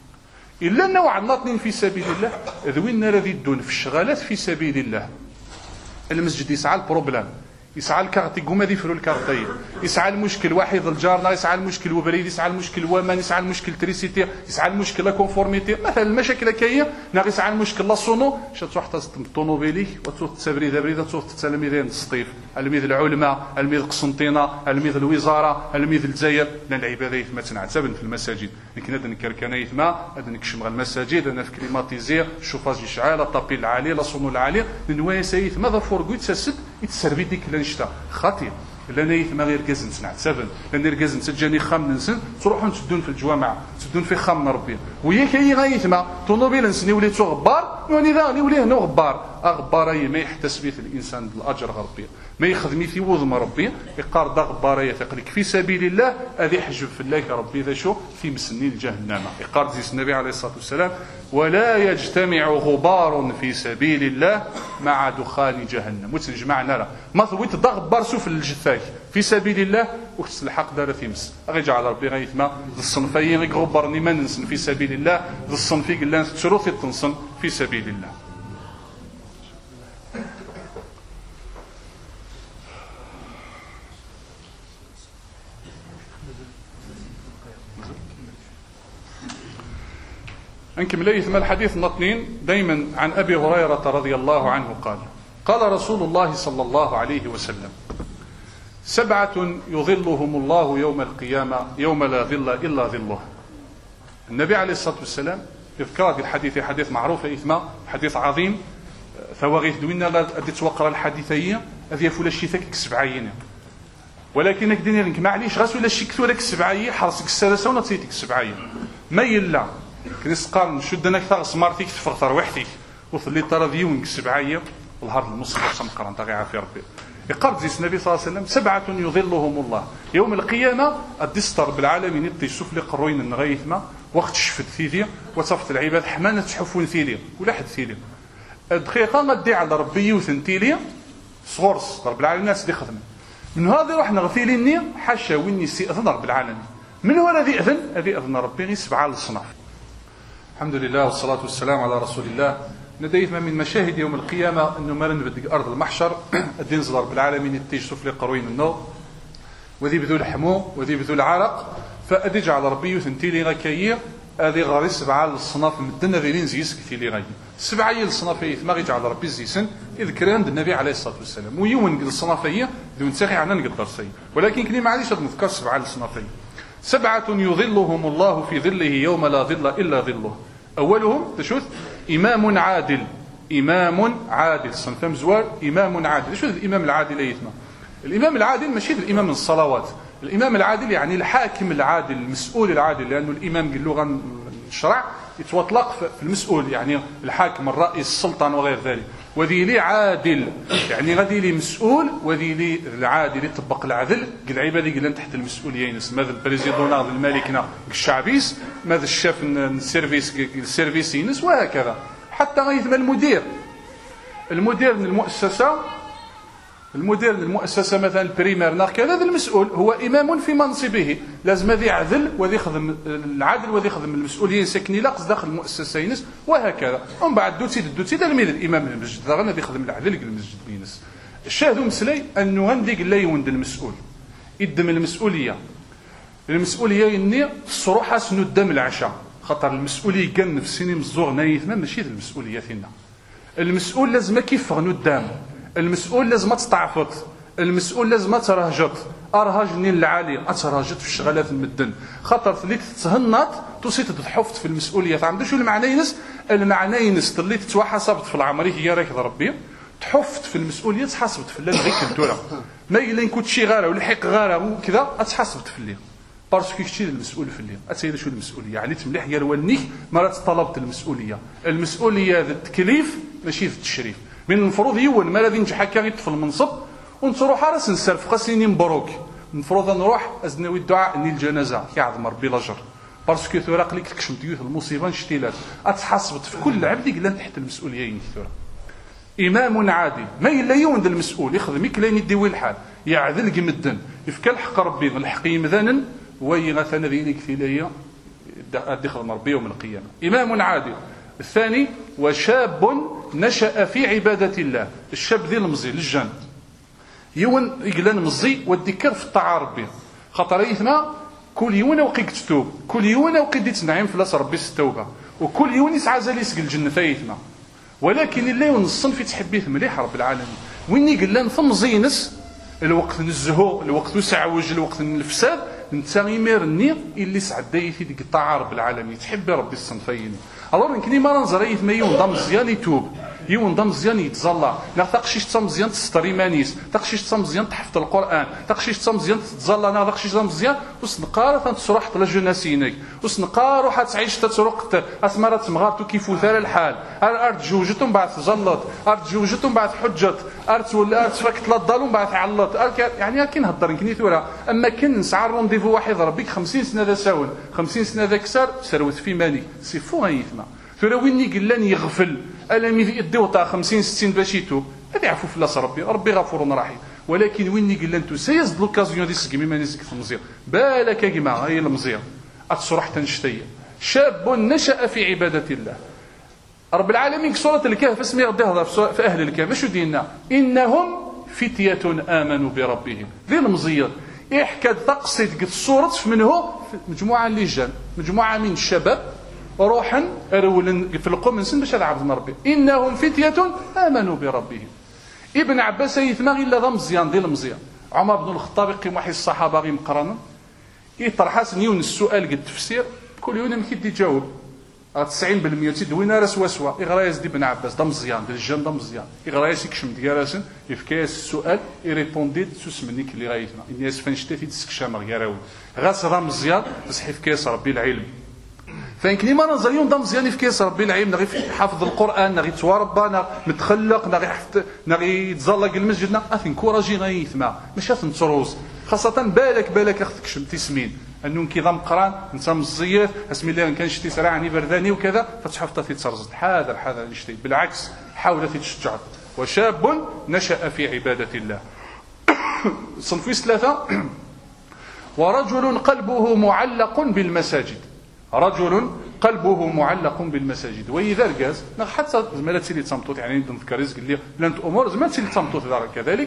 الا نوع ناطنين في سبيل الله ذوين راه يدون في الشغالات في سبيل الله المسجد يسعى البروبلام يسعى الكارتي قوما يفروا الكارتي يسعى المشكل واحد الجارنا يسعى المشكل وبريد يسعى المشكل ومان يسعى المشكل تريسيتي يسعى المشكل لا كونفورميتي مثلا المشاكل كايه ناقص يسعى المشكل لا صونو شات تروح طونوبيلي وتروح تسابري ذا تروح تسلميدين السطيف الميد العلماء الميد القسنطينه الميد الوزاره الميد الجزائر لان العباده يثما تنعتبن في المساجد لكن هذا نكركنا يثما هذا نكشم غير المساجد انا في كليماتيزير الشوفاج يشعل الطابيل العالي لا صونو العالي نوايا يثما ذا فورغوت سست يتسربي ديك لانشتا خطير لأن يثما غير كازن سنع سبن لأن غير كازن تجاني خام نسن تروحون تدون في الجوامع تدون في خام ربي ويا كاي غايثما طونوبيل نسني وليت غبار يعني ذا نولي هنا غبار اغبار اي ما يحتسب في الانسان بالاجر ربي ما يخدم في وظم ربي يقار دا غبار يثقلك في سبيل الله اذي حجب في الله ربي ذا شو في مسني الجهنم يقار زيس النبي عليه الصلاه والسلام ولا يجتمع غبار في سبيل الله مع دخان جهنم وتنجمعنا لا ما ثويت دا غبار سوف الجثاك في سبيل الله وكس الحق دار ثيمس غي جعل ربي غيثما الصنفين غي غبرني ما ننسن في سبيل الله ذا الصنفي قلنا تشروث التنصن في سبيل الله. أنكم ليثم الحديث نطنين دايما عن أبي هريرة رضي الله عنه قال قال رسول الله صلى الله عليه وسلم سبعة يظلهم الله يوم القيامة يوم لا ظل إلا ظله النبي عليه الصلاة والسلام يذكر في الحديث حديث معروف إثما حديث عظيم ثواغيث دوينا غادي توقر الحديثية هذه فولا الشيثاك كسبعين ولكن كديني لك معليش غاس ولا شي كثورك سبعيه حرصك السلاسه ولا تسيتك سبعيه ما يلا كنيس قال نشد انا كثر سمارتيك تفرطر وحديك وصل لي طرا ديون سبعيه والهار المصطفى سمقرا انت غير عافي ربي يقرب زي النبي صلى الله عليه وسلم سبعه يظلهم الله يوم القيامه الدستر بالعالمين يدي يشوف لي قروين النغيثما وقت شفت ثيدي وصفت العباد حمانه تحفون ثيدي ولا حد ثيدي الدقيقه غدي على ربي وثنتيلي صغرس رب العالمين الناس اللي خدمه من هذا رحنا غثيليني حاشا ويني استئذن رب العالمين من هو الذي أذن؟ الذي أذن ربي غير سبعة الصناف. الحمد لله والصلاة والسلام على رسول الله. نديت ما من مشاهد يوم القيامة أنه ما نبدأ أرض المحشر الدين زل رب العالمين يتيجسف لي قروين النوم وذي بذو الحمو وذي بذو العرق فأدي جعل ربي يثنتي لي غكاير هذه غير سبعة الصناف مدنا ذيلين زيس كثير لي غير سبعة الصنافية ما يجعل ربي زيسن إذ كران النبي عليه الصلاة والسلام ويون الصنافية ذو نتاخي عنا نقدر سي ولكن كني معليش نذكر سبعة الصنافية سبعة يظلهم الله في ظله يوم لا ظل إلا ظله أولهم تشوف إمام عادل إمام عادل صنف مزوار إمام عادل شو الإمام العادل أيتنا الإمام العادل ماشي الإمام من الصلوات الإمام العادل يعني الحاكم العادل المسؤول العادل لأنه الإمام باللغة الشرع يتوطلق في المسؤول يعني الحاكم الرئيس السلطان وغير ذلك وذي لي عادل يعني غادي لي مسؤول وذي لي العادل يطبق العدل قال عبادي قال تحت المسؤوليين ماذا البريزيدون هذا الملكنا الشعبيس ماذا الشاف السيرفيس السيرفيسينس وهكذا حتى غيثم المدير المدير من المؤسسة المدير للمؤسسة مثلا البريمير كذا هذا المسؤول هو إمام في منصبه لازم ذي عدل وذي يخدم العدل وذي يخدم المسؤولين ساكنين لاقص داخل المؤسسة ينس وهكذا ومن بعد دوتي دوتي هذا الميل الإمام المسجد هذا غادي يخدم العدل المسجد ينس الشاهد مسلي أنه عندك لا يوند المسؤول يدم المسؤولية المسؤولية إني الصروحة سنو الدم العشاء خاطر المسؤولية كان في سنين الزور نايث ما ماشي المسؤولية فينا المسؤول لازم كيف غنو الدم المسؤول لازم تستعفط المسؤول لازم ترهجط ارهجني العالي اترهجت في الشغلات المدن خاطر اللي تتهنط توصي تحفظ في المسؤوليه تعرف شو المعنى ينس المعنى ينس اللي تتوحسبت في العمريه راك ربي تحفظ في المسؤوليه تحاسبت في الليل غير كنتوره ما الا كنت شي غاره والحق غاره وكذا اتحاسبت في الليل باسكو كشتي المسؤول في الليل اتسير شو المسؤوليه علي تمليح قال ونيك مرات طلبت المسؤوليه المسؤوليه ذا التكليف ماشي في التشريف من المفروض يون ما الذي نجح هكا في المنصب ونروح راس نسرف خاصني مبروك المفروض نروح ازنوي الدعاء ني الجنازه يعظم ربي الاجر باسكو ثوراق لك كشمت يوث المصيبه نشتيلات اتحاسبت في كل عبد قال تحت المسؤوليه ثورا امام عادل ما الا يوند المسؤول يخدم كلين يديوي الحال يعدل قمدن يفك الحق ربي الحق يمذانا ويغثنا ذيك ثيليه دخل ربي يوم القيامه امام عادل الثاني وشاب نشأ في عبادة الله الشاب ذي المزي للجان يون يقلان مزي والذكر في الطاعة ربي خاطر يثما كل يوم وقيت تتوب كل يوم وقيت نعيم فلاس ربي التوبة وكل يوم يسعى زاليس الجنة يثما ولكن اللي ينصن في تحبيه مليح رب العالمين وين يقلان ثم زينس الوقت الزهو الوقت سعوج الوقت الفساد انت غيميرني اللي سعداي في ديك الطاعه رب العالمين تحب ربي الصنفين الوغ يمكن ما ننظر يثما ينضم مزيان يتوب ينضم مزيان يتزلى لا تقشيش تم مزيان تستري مانيس تقشيش تم مزيان تحفظ القران تقشيش تم مزيان تتزلى انا تقشيش تم مزيان وسنقار تنصرح طلا جناسينك وسنقار وحد تعيش تترقت اسمرات تمغارتو كيف ثار الحال ارد جوجتهم بعد تزلط ارد جوجتهم بعد حجت ارد ولا ارد فكت للضال بعد علط يعني كاين هضر كني ثورا اما كان نسعى رونديفو واحد ربيك خمسين سنه ذا ساون خمسين سنه ذا كسر سروت في ماني سي فو غيثنا ثورا وين قال لن يغفل الم يديو تاع خمسين ستين باش يتوب هذا يعفو في الله ربي ربي غفور رحيم ولكن وين قال لن تسيز لوكازيون دي سكمي ماني سك في مزيان بالك يا جماعه هي المزيان اتصرح تنشتي شاب نشأ في عباده الله رب العالمين سورة الكهف اسمي غادي يهضر في أهل الكهف شو دينا إنهم فتية آمنوا بربهم ذي المزير يحكى تقصد قد الصورة من هو مجموعة اللي جان مجموعة من الشباب روحا أرولا في القوم نسن باش عبد ربي إنهم فتية آمنوا بربهم ابن عباس يثمغ إلا ذا مزيان ذي المزيان عمر بن الخطاب يقيم واحد الصحابة غير مقرانا يطرح حسن يون السؤال قد تفسير كل يوم كيدي جاوب تسعين بالمئة تدوينا راس وسوا إغرايا زدي بن عباس دا مزيان بالجان دا مزيان إغرايا يكشم ديالاسن يفكاس السؤال يريبوندي سوس منك اللي غايتنا إني أسفن شتاتي تسكشام غيراوي غاس را مزيان بس حيفكاس ربي العلم فإن كلمة نظريون دا مزيان يفكاس ربي العلم نغي حافظ القرآن نغي تواربا نغي متخلق نغي حفظ نغي يتزلق المسجد نغي أثن كوراجي غايثما مش أثن تروز خاصة بالك بالك أخذك شمتي سمين انه كيضم قران انت مزيف اسمي الله كان شتي سرعني برداني وكذا فتحف تاتي ترزد حاذر حاذر نشتي بالعكس حاول تتشجع وشاب نشأ في عبادة الله صنفيس ثلاثة ورجل قلبه معلق بالمساجد رجل قلبه معلق بالمساجد وإذا رجاز حتى زمالتي اللي تصمتوت يعني نذكر رزق اللي لانت امور زمالتي اللي تصمتوت كذلك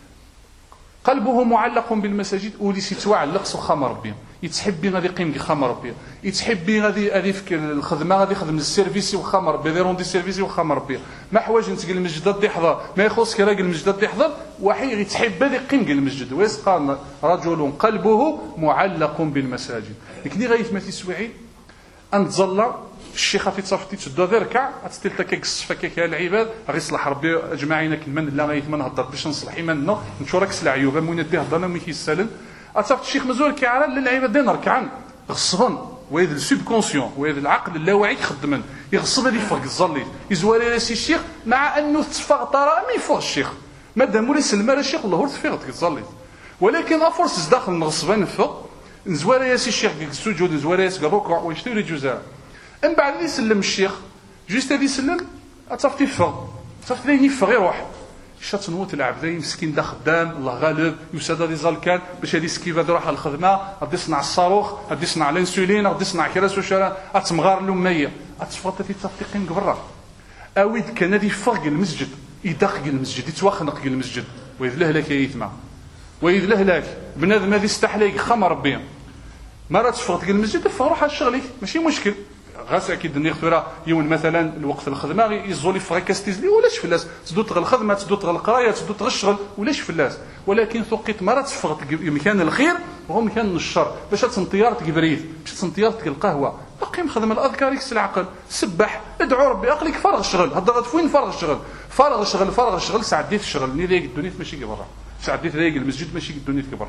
قلبه معلق بالمساجد ولي سيتوعلق سو خمر ربي يتحبي غادي يقيم دي خمر ربي يتحبي غادي غادي يفكر الخدمه غادي يخدم السيرفيس وخمر ربي يديرون دي سيرفيس وخمر ربي ما حوايج نتقل المسجد دي يحضر ما يخصك راجل المسجد دي يحضر وحي يتحب هذا يقيم قال المسجد ويسقى رجل قلبه معلق بالمساجد لكن غايت ما تسوعي ان تظل الشيخه في تصفتي تشدو ذركع تستلتك الصفك العباد غير يصلح ربي اجمعين كلمن لا غايت ما نهضر باش نصلح ايماننا نشورك العيوب من يدي هضرنا مي كيسالن اتصفت الشيخ مزور كيعرى للعباد دين ركعان غصبن وهذا السوب كونسيون وهذا العقل اللاواعي يخدمن يغصب هذه فرق الزليت يزوالي راسي الشيخ مع انه تصفق طرا ما يفوق الشيخ مادام ولي سلم على الشيخ الله تفيق الزليت ولكن افورس داخل نغصبان فوق نزوالي راسي الشيخ السجود نزوالي راسي الركوع ويشتري جزاء من بعد اللي يسلم الشيخ جوست هذه يسلم اتصفتي فوق صافي لين يفغ يروح شات نوت العبدين مسكين دا خدام الله غالب يساد هذه زالكان باش هذه سكيفه يروح على الخدمه غادي يصنع الصاروخ غادي يصنع الانسولين غادي يصنع كراس وشرا اتمغار الاميه اتفرط في تصفيقين قبره اويد كان هذه يفغ المسجد يدق المسجد يتوخنق المسجد ويذ لهلك يثما ويذ لهلك بنادم هذه استحليك خمر ربي ما راه تفرط المسجد فروح على شغلك ماشي مشكل غاس اكيد نيختورا يوم مثلا الوقت الخدمه يزولي في كاستيزلي ولاش فلاس تدوت غير الخدمه تدوت غير القرايه تدوت غير الشغل ولاش فلاس ولكن ثقيت مرة تفرط مكان الخير وهو مكان الشر باش تنطيار تقبريت باش تنطيار تلقى القهوه قيم خدم الاذكار يكسر العقل سبح ادعو ربي عقلك فرغ الشغل هضرت فين فرغ الشغل فرغ الشغل فرغ الشغل ساعه ديت الشغل ني دايق الدنيا ماشي كبره ساعه ديت دايق المسجد ماشي الدنيا كبره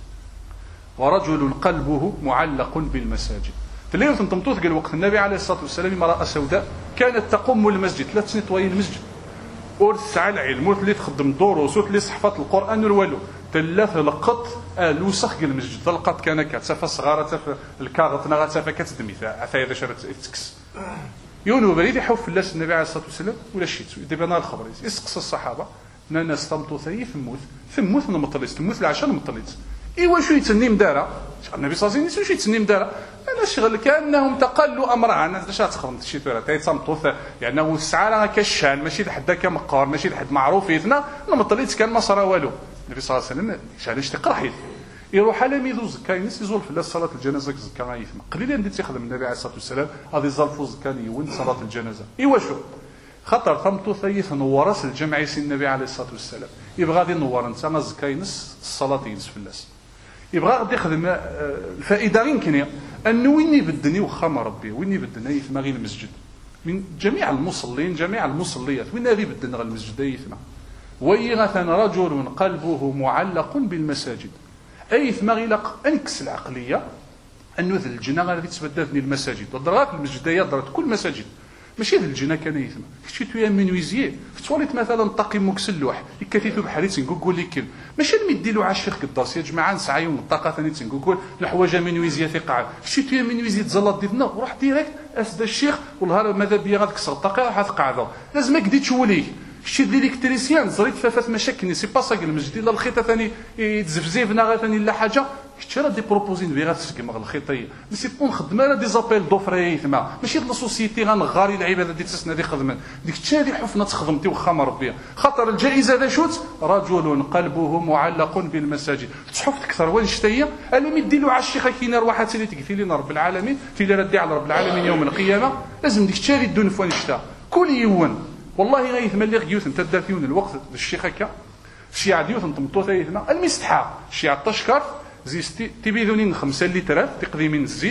ورجل قلبه معلق بالمساجد الليل تنطمطوث قال وقت النبي عليه الصلاه والسلام امراه سوداء كانت تقوم المسجد ثلاث سنين طويل المسجد ورسع العلم ورث اللي تخدم دروس ورث اللي صحفات القران والو ثلاث لقط الوسخ قال المسجد لقط كان كتسافى صغاره تف الكاغط نغا تسافى كتدمي عفا اذا شرت تكس يونو بريد يحوف الناس النبي عليه الصلاه والسلام ولا شيت دابا انا الخبر يسقس الصحابه ان الناس تمطوث هي ثموت ثموت نمطليت ثموت العشاء نمطليت ايوا شو يتنيم دارا النبي صلى الله عليه وسلم شو يتنيم دارا انا شغل كانهم تقلوا امرها انا اش تخدم شي تورا تاي تصمتوث يعني هو الساعه راه كشان ماشي حدا كمقار ماشي حد معروف يثنا نمطليت كان ما صرا والو النبي صلى الله عليه وسلم علاش تقرح يروح على ميدو زكا ينس يزول في صلاه الجنازه زكا ما يثما قليلا ندير تخدم النبي عليه الصلاه والسلام هذه زلفو زكا يون صلاه الجنازه ايوا شو خطر ثمتو ثيث نوراس الجمع يسي النبي عليه الصلاه والسلام يبغى غادي نور انت ما زكا ينس الصلاه ينس في الناس يبغى غادي يخدم الفائده يمكن انه وين يبدني وخا ربي وين يبدنا يثما غير المسجد من جميع المصلين جميع المصليات وين غادي يبدنا غير المسجد يثما ويغث رجل قلبه معلق بالمساجد اي ثما غير انكس العقليه انه ذا الجنه غادي تبدلني المساجد وضرات المسجد هي ضرات كل مساجد ماشي ذا الجنه كان يثما شتو يا منويزيه فتوليت مثلا طاقي مكسلوح يكتيتو بحالي تنقول لك ماشي المديلو على الشيخ قداس يا جماعه نسعيو الطاقه ثاني تنقول الحوايج منويزيه ثقه شتو يا منويزيه تزلط ديتنا وروح ديريكت اسد الشيخ والنهار ماذا بيا غتكسر الطاقه راح تقعده لازم كدي تشوليه شتي ديال الكتريسيان زريت فافات مشاكل سي با سا المسجد الا الخيطه ثاني يتزفزيفنا غا ثاني لا حاجه كنت راه دي بروبوزين بغا تسكم غا الخيطيه مي سي بون خدمه راه دي زابيل دوفري ثما ماشي لا سوسيتي غنغاري العباده دي تسنا دي خدمه ديك حتى هذه حفنه تخدمتي وخا مربيه خاطر الجائزه ذا شوت رجل قلبه معلق بالمساجد تحف اكثر وين شتيه الا مديلو على الشيخه كاين رواحات اللي تقتي لنا رب العالمين في اللي ردي على رب العالمين يوم القيامه لازم ديك حتى الدون فوين شتا كل يوم والله غيث ملي غيوث انت دارتيون الوقت الشيخ هكا الشيعة ديوث نطمطو ثايثنا المستحى الشيعة تشكر زيستي تبيذونين خمسة لترات تقديمين الزيت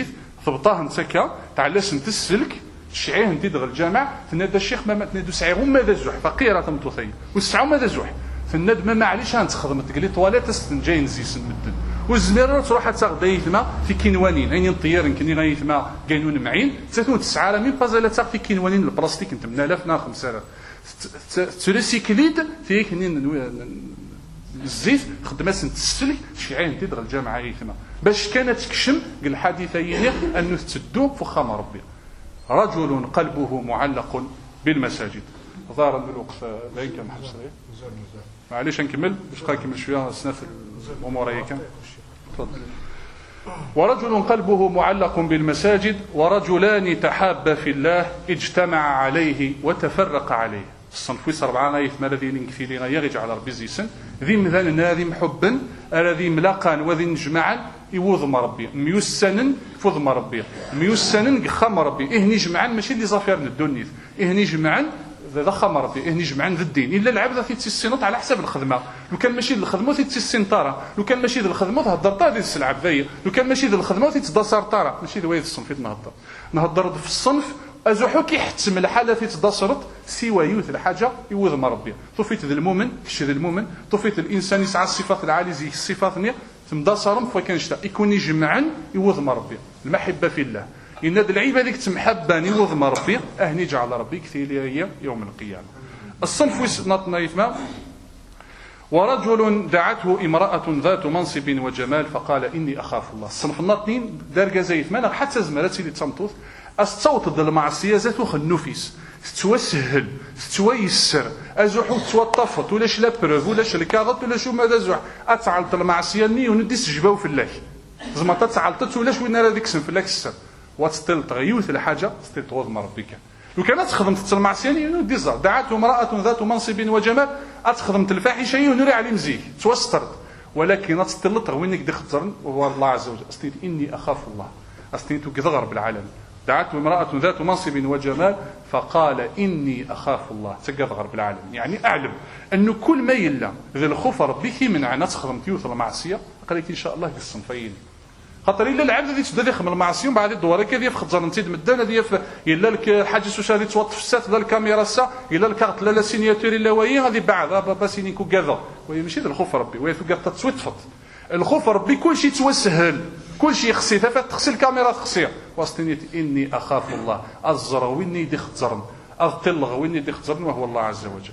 ثبطاه نتكا تعلاش انت السلك تشعيه انت دغ الجامع تنادى الشيخ ما تنادو سعيغ ماذا زوح فقيره تمطوثي والسعه ماذا زوح فالند ما معليش غنتخدم تقلي طواليت استنجاي نزيس المدن والزمير تروح تاخذ يثما في كينوانين عينين طيار كني غيثما كاينون معين ثلاثة تسعة راه مين بازا تاخذ في كينوانين البلاستيك انت من آلاف نا خمسة آلاف تريسيكليد في كنين الزيت خدمات السلك شيعين انت دغ الجامعه يثما باش كانت تكشم قال الحديثين انه تسدو فخام ربي رجل قلبه معلق بالمساجد ظاهر ان الوقت لا يمكن نحبس عليه معليش نكمل باش بقى نكمل شويه سنا في الامور هي كان تفضل ورجل قلبه معلق بالمساجد ورجلان تحابا في الله اجتمع عليه وتفرق عليه الصنف ويس أربعة غايث ما الذي كثير غيرجع على ربي زيسن ذي مثلا ذي محبا الذي ملاقا وذي نجمعا يوضم ربي ميوسنا فضم ربي ميوسنا خام ربي إيه نجمعا ماشي اللي زافير الدنيا إيه نجمعا ذا خام ربي إيه نجمعا ذا الدين إلا العبد في تسينط على حساب الخدمة لو كان ماشي الخدمة في تسينطارة لو كان ماشي ذا الخدمة تهضر طار ديال السلعة ذي لو كان ماشي ذا الخدمة تتدسر طارة ماشي ذا وايد الصنف نهضر نهضر في الصنف أزوحو كيحتم الحالة في تدسرت سوى يوث الحاجة يوذم ربي طفيت ذا المؤمن كش ذا المؤمن طفيت الإنسان يسعى الصفات العالية زي الصفات نية تمدسرم فكان شتا يكون يجمعا يوذم ربي المحبة في الله إن هذه العيبة ذيك تمحبان يوذم ربي أهني جعل ربي كثير هي يوم القيامة الصنف وسنطنا يثما ورجل دعته امرأة ذات منصب وجمال فقال إني أخاف الله الصنف الناطنين دارجة زي ثمانة حتى زمرتي اللي تمطوث الصوت ضد المعصية ذاته خنوفيس ستوا سهل ستوا يسر ازوحو توا طفط ولا لا بروف ولا الكاغط ولا شو ماذا زوح اتعلط المعصية ني وندي سجباو في الله زعما تتعلطت ولا وين راه ديك سن في الله السر وتستل تغيوث الحاجة تستل تغض ربك لو كانت خدمت المعصية ني ندي زار دعته امرأة ذات منصب وجمال اتخدمت الفاحشة ونري على مزيه توسترت ولكن تستل تغوينك دي خطرن وهو الله عز وجل استيت اني اخاف الله استيت كذغر بالعالم دعته امرأة ذات منصب وجمال فقال إني أخاف الله تقدر بالعالم يعني أعلم أنه كل ما يلا ذي الخوف ربي كي من عنا تخدم تيوث المعصية قال لك إن شاء الله الصنفين خاطر إلا العبد ذي تبدا يخدم المعصية وبعد الدوار كذا في خزر نتيد مدان هذه إلا لك حاجة سوسالي توطف السات ذا الكاميرا السا إلا الكارت لا لا سينياتور إلا وهي هذه بعد بابا سينيكو كذا وهي ماشي ذا الخوف ربي وهي في قطة تسوتفط الخوف ربي كل شيء توسهل كل شيء خصي ثفت تغسل الكاميرا تخسير واستنيت إني أخاف الله أزر وإني دي خزرن أغتلغ وإني دي خزرن وهو الله عز وجل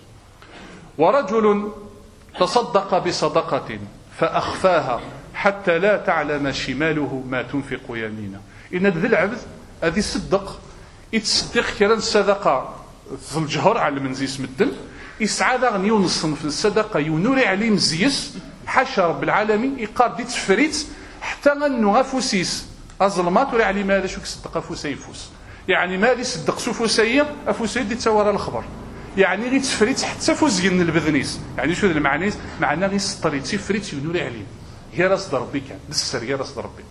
ورجل تصدق بصدقة فأخفاها حتى لا تعلم شماله ما تنفق يمينه إن ذي العبد هذه صدق يتصدق كرا الصدقة في الجهر على المنزيس مدن يسعى ذا يونصن في الصدقة ينوري عليه مزيس حاشا رب العالمين يقار دي تفريت حتى انه غفوسيس الظلمات ولا علي ماذا شو كصدق فوسي يفوس يعني ما دي صدق سفوسيه افوسي دي تصور الخبر يعني غير تفريت حتى فوزين البذنيس يعني شو المعنى معناه غير سطريت تفريت ينوري عليه هي راس ربي كان بالسر هي راس ربي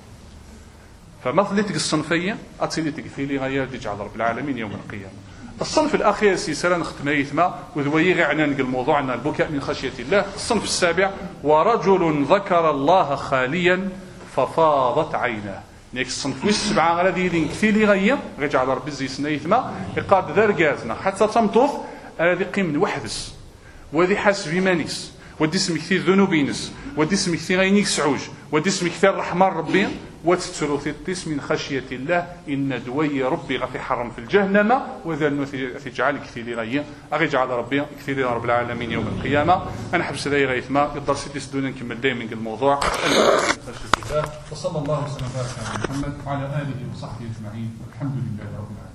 فمثلتك الصنفيه اتيلتك في لي غير دي جعل رب العالمين يوم القيامه الصنف الاخير سلسله نختم يثما وذوي غير نقل موضوعنا البكاء من خشيه الله الصنف السابع ورجل ذكر الله خاليا ففاضت عيناه نيك الصنف السبعه غادي يدين كثير لي غير رجع على ربي زي سنيثما يقاد ذرقاتنا حتى تمطوف هذه قيم وحدس وذي حاسب مانيس ودي اسم كثير ذنوبينس ودي اسم كثير غينيك سعوج ودي اسم كثير رحمن ربي وتتروث التس من خشية الله إن دوي ربي غفي حرم في الجهنم وذا تجعل كثير غير أرجع على ربي كثير رب العالمين يوم القيامة أنا حبس ذي غيث ما يقدر سيدي سدونا نكمل دائما الموضوع وصلى الله وسلم وبارك على محمد وعلى آله وصحبه أجمعين والحمد لله رب العالمين.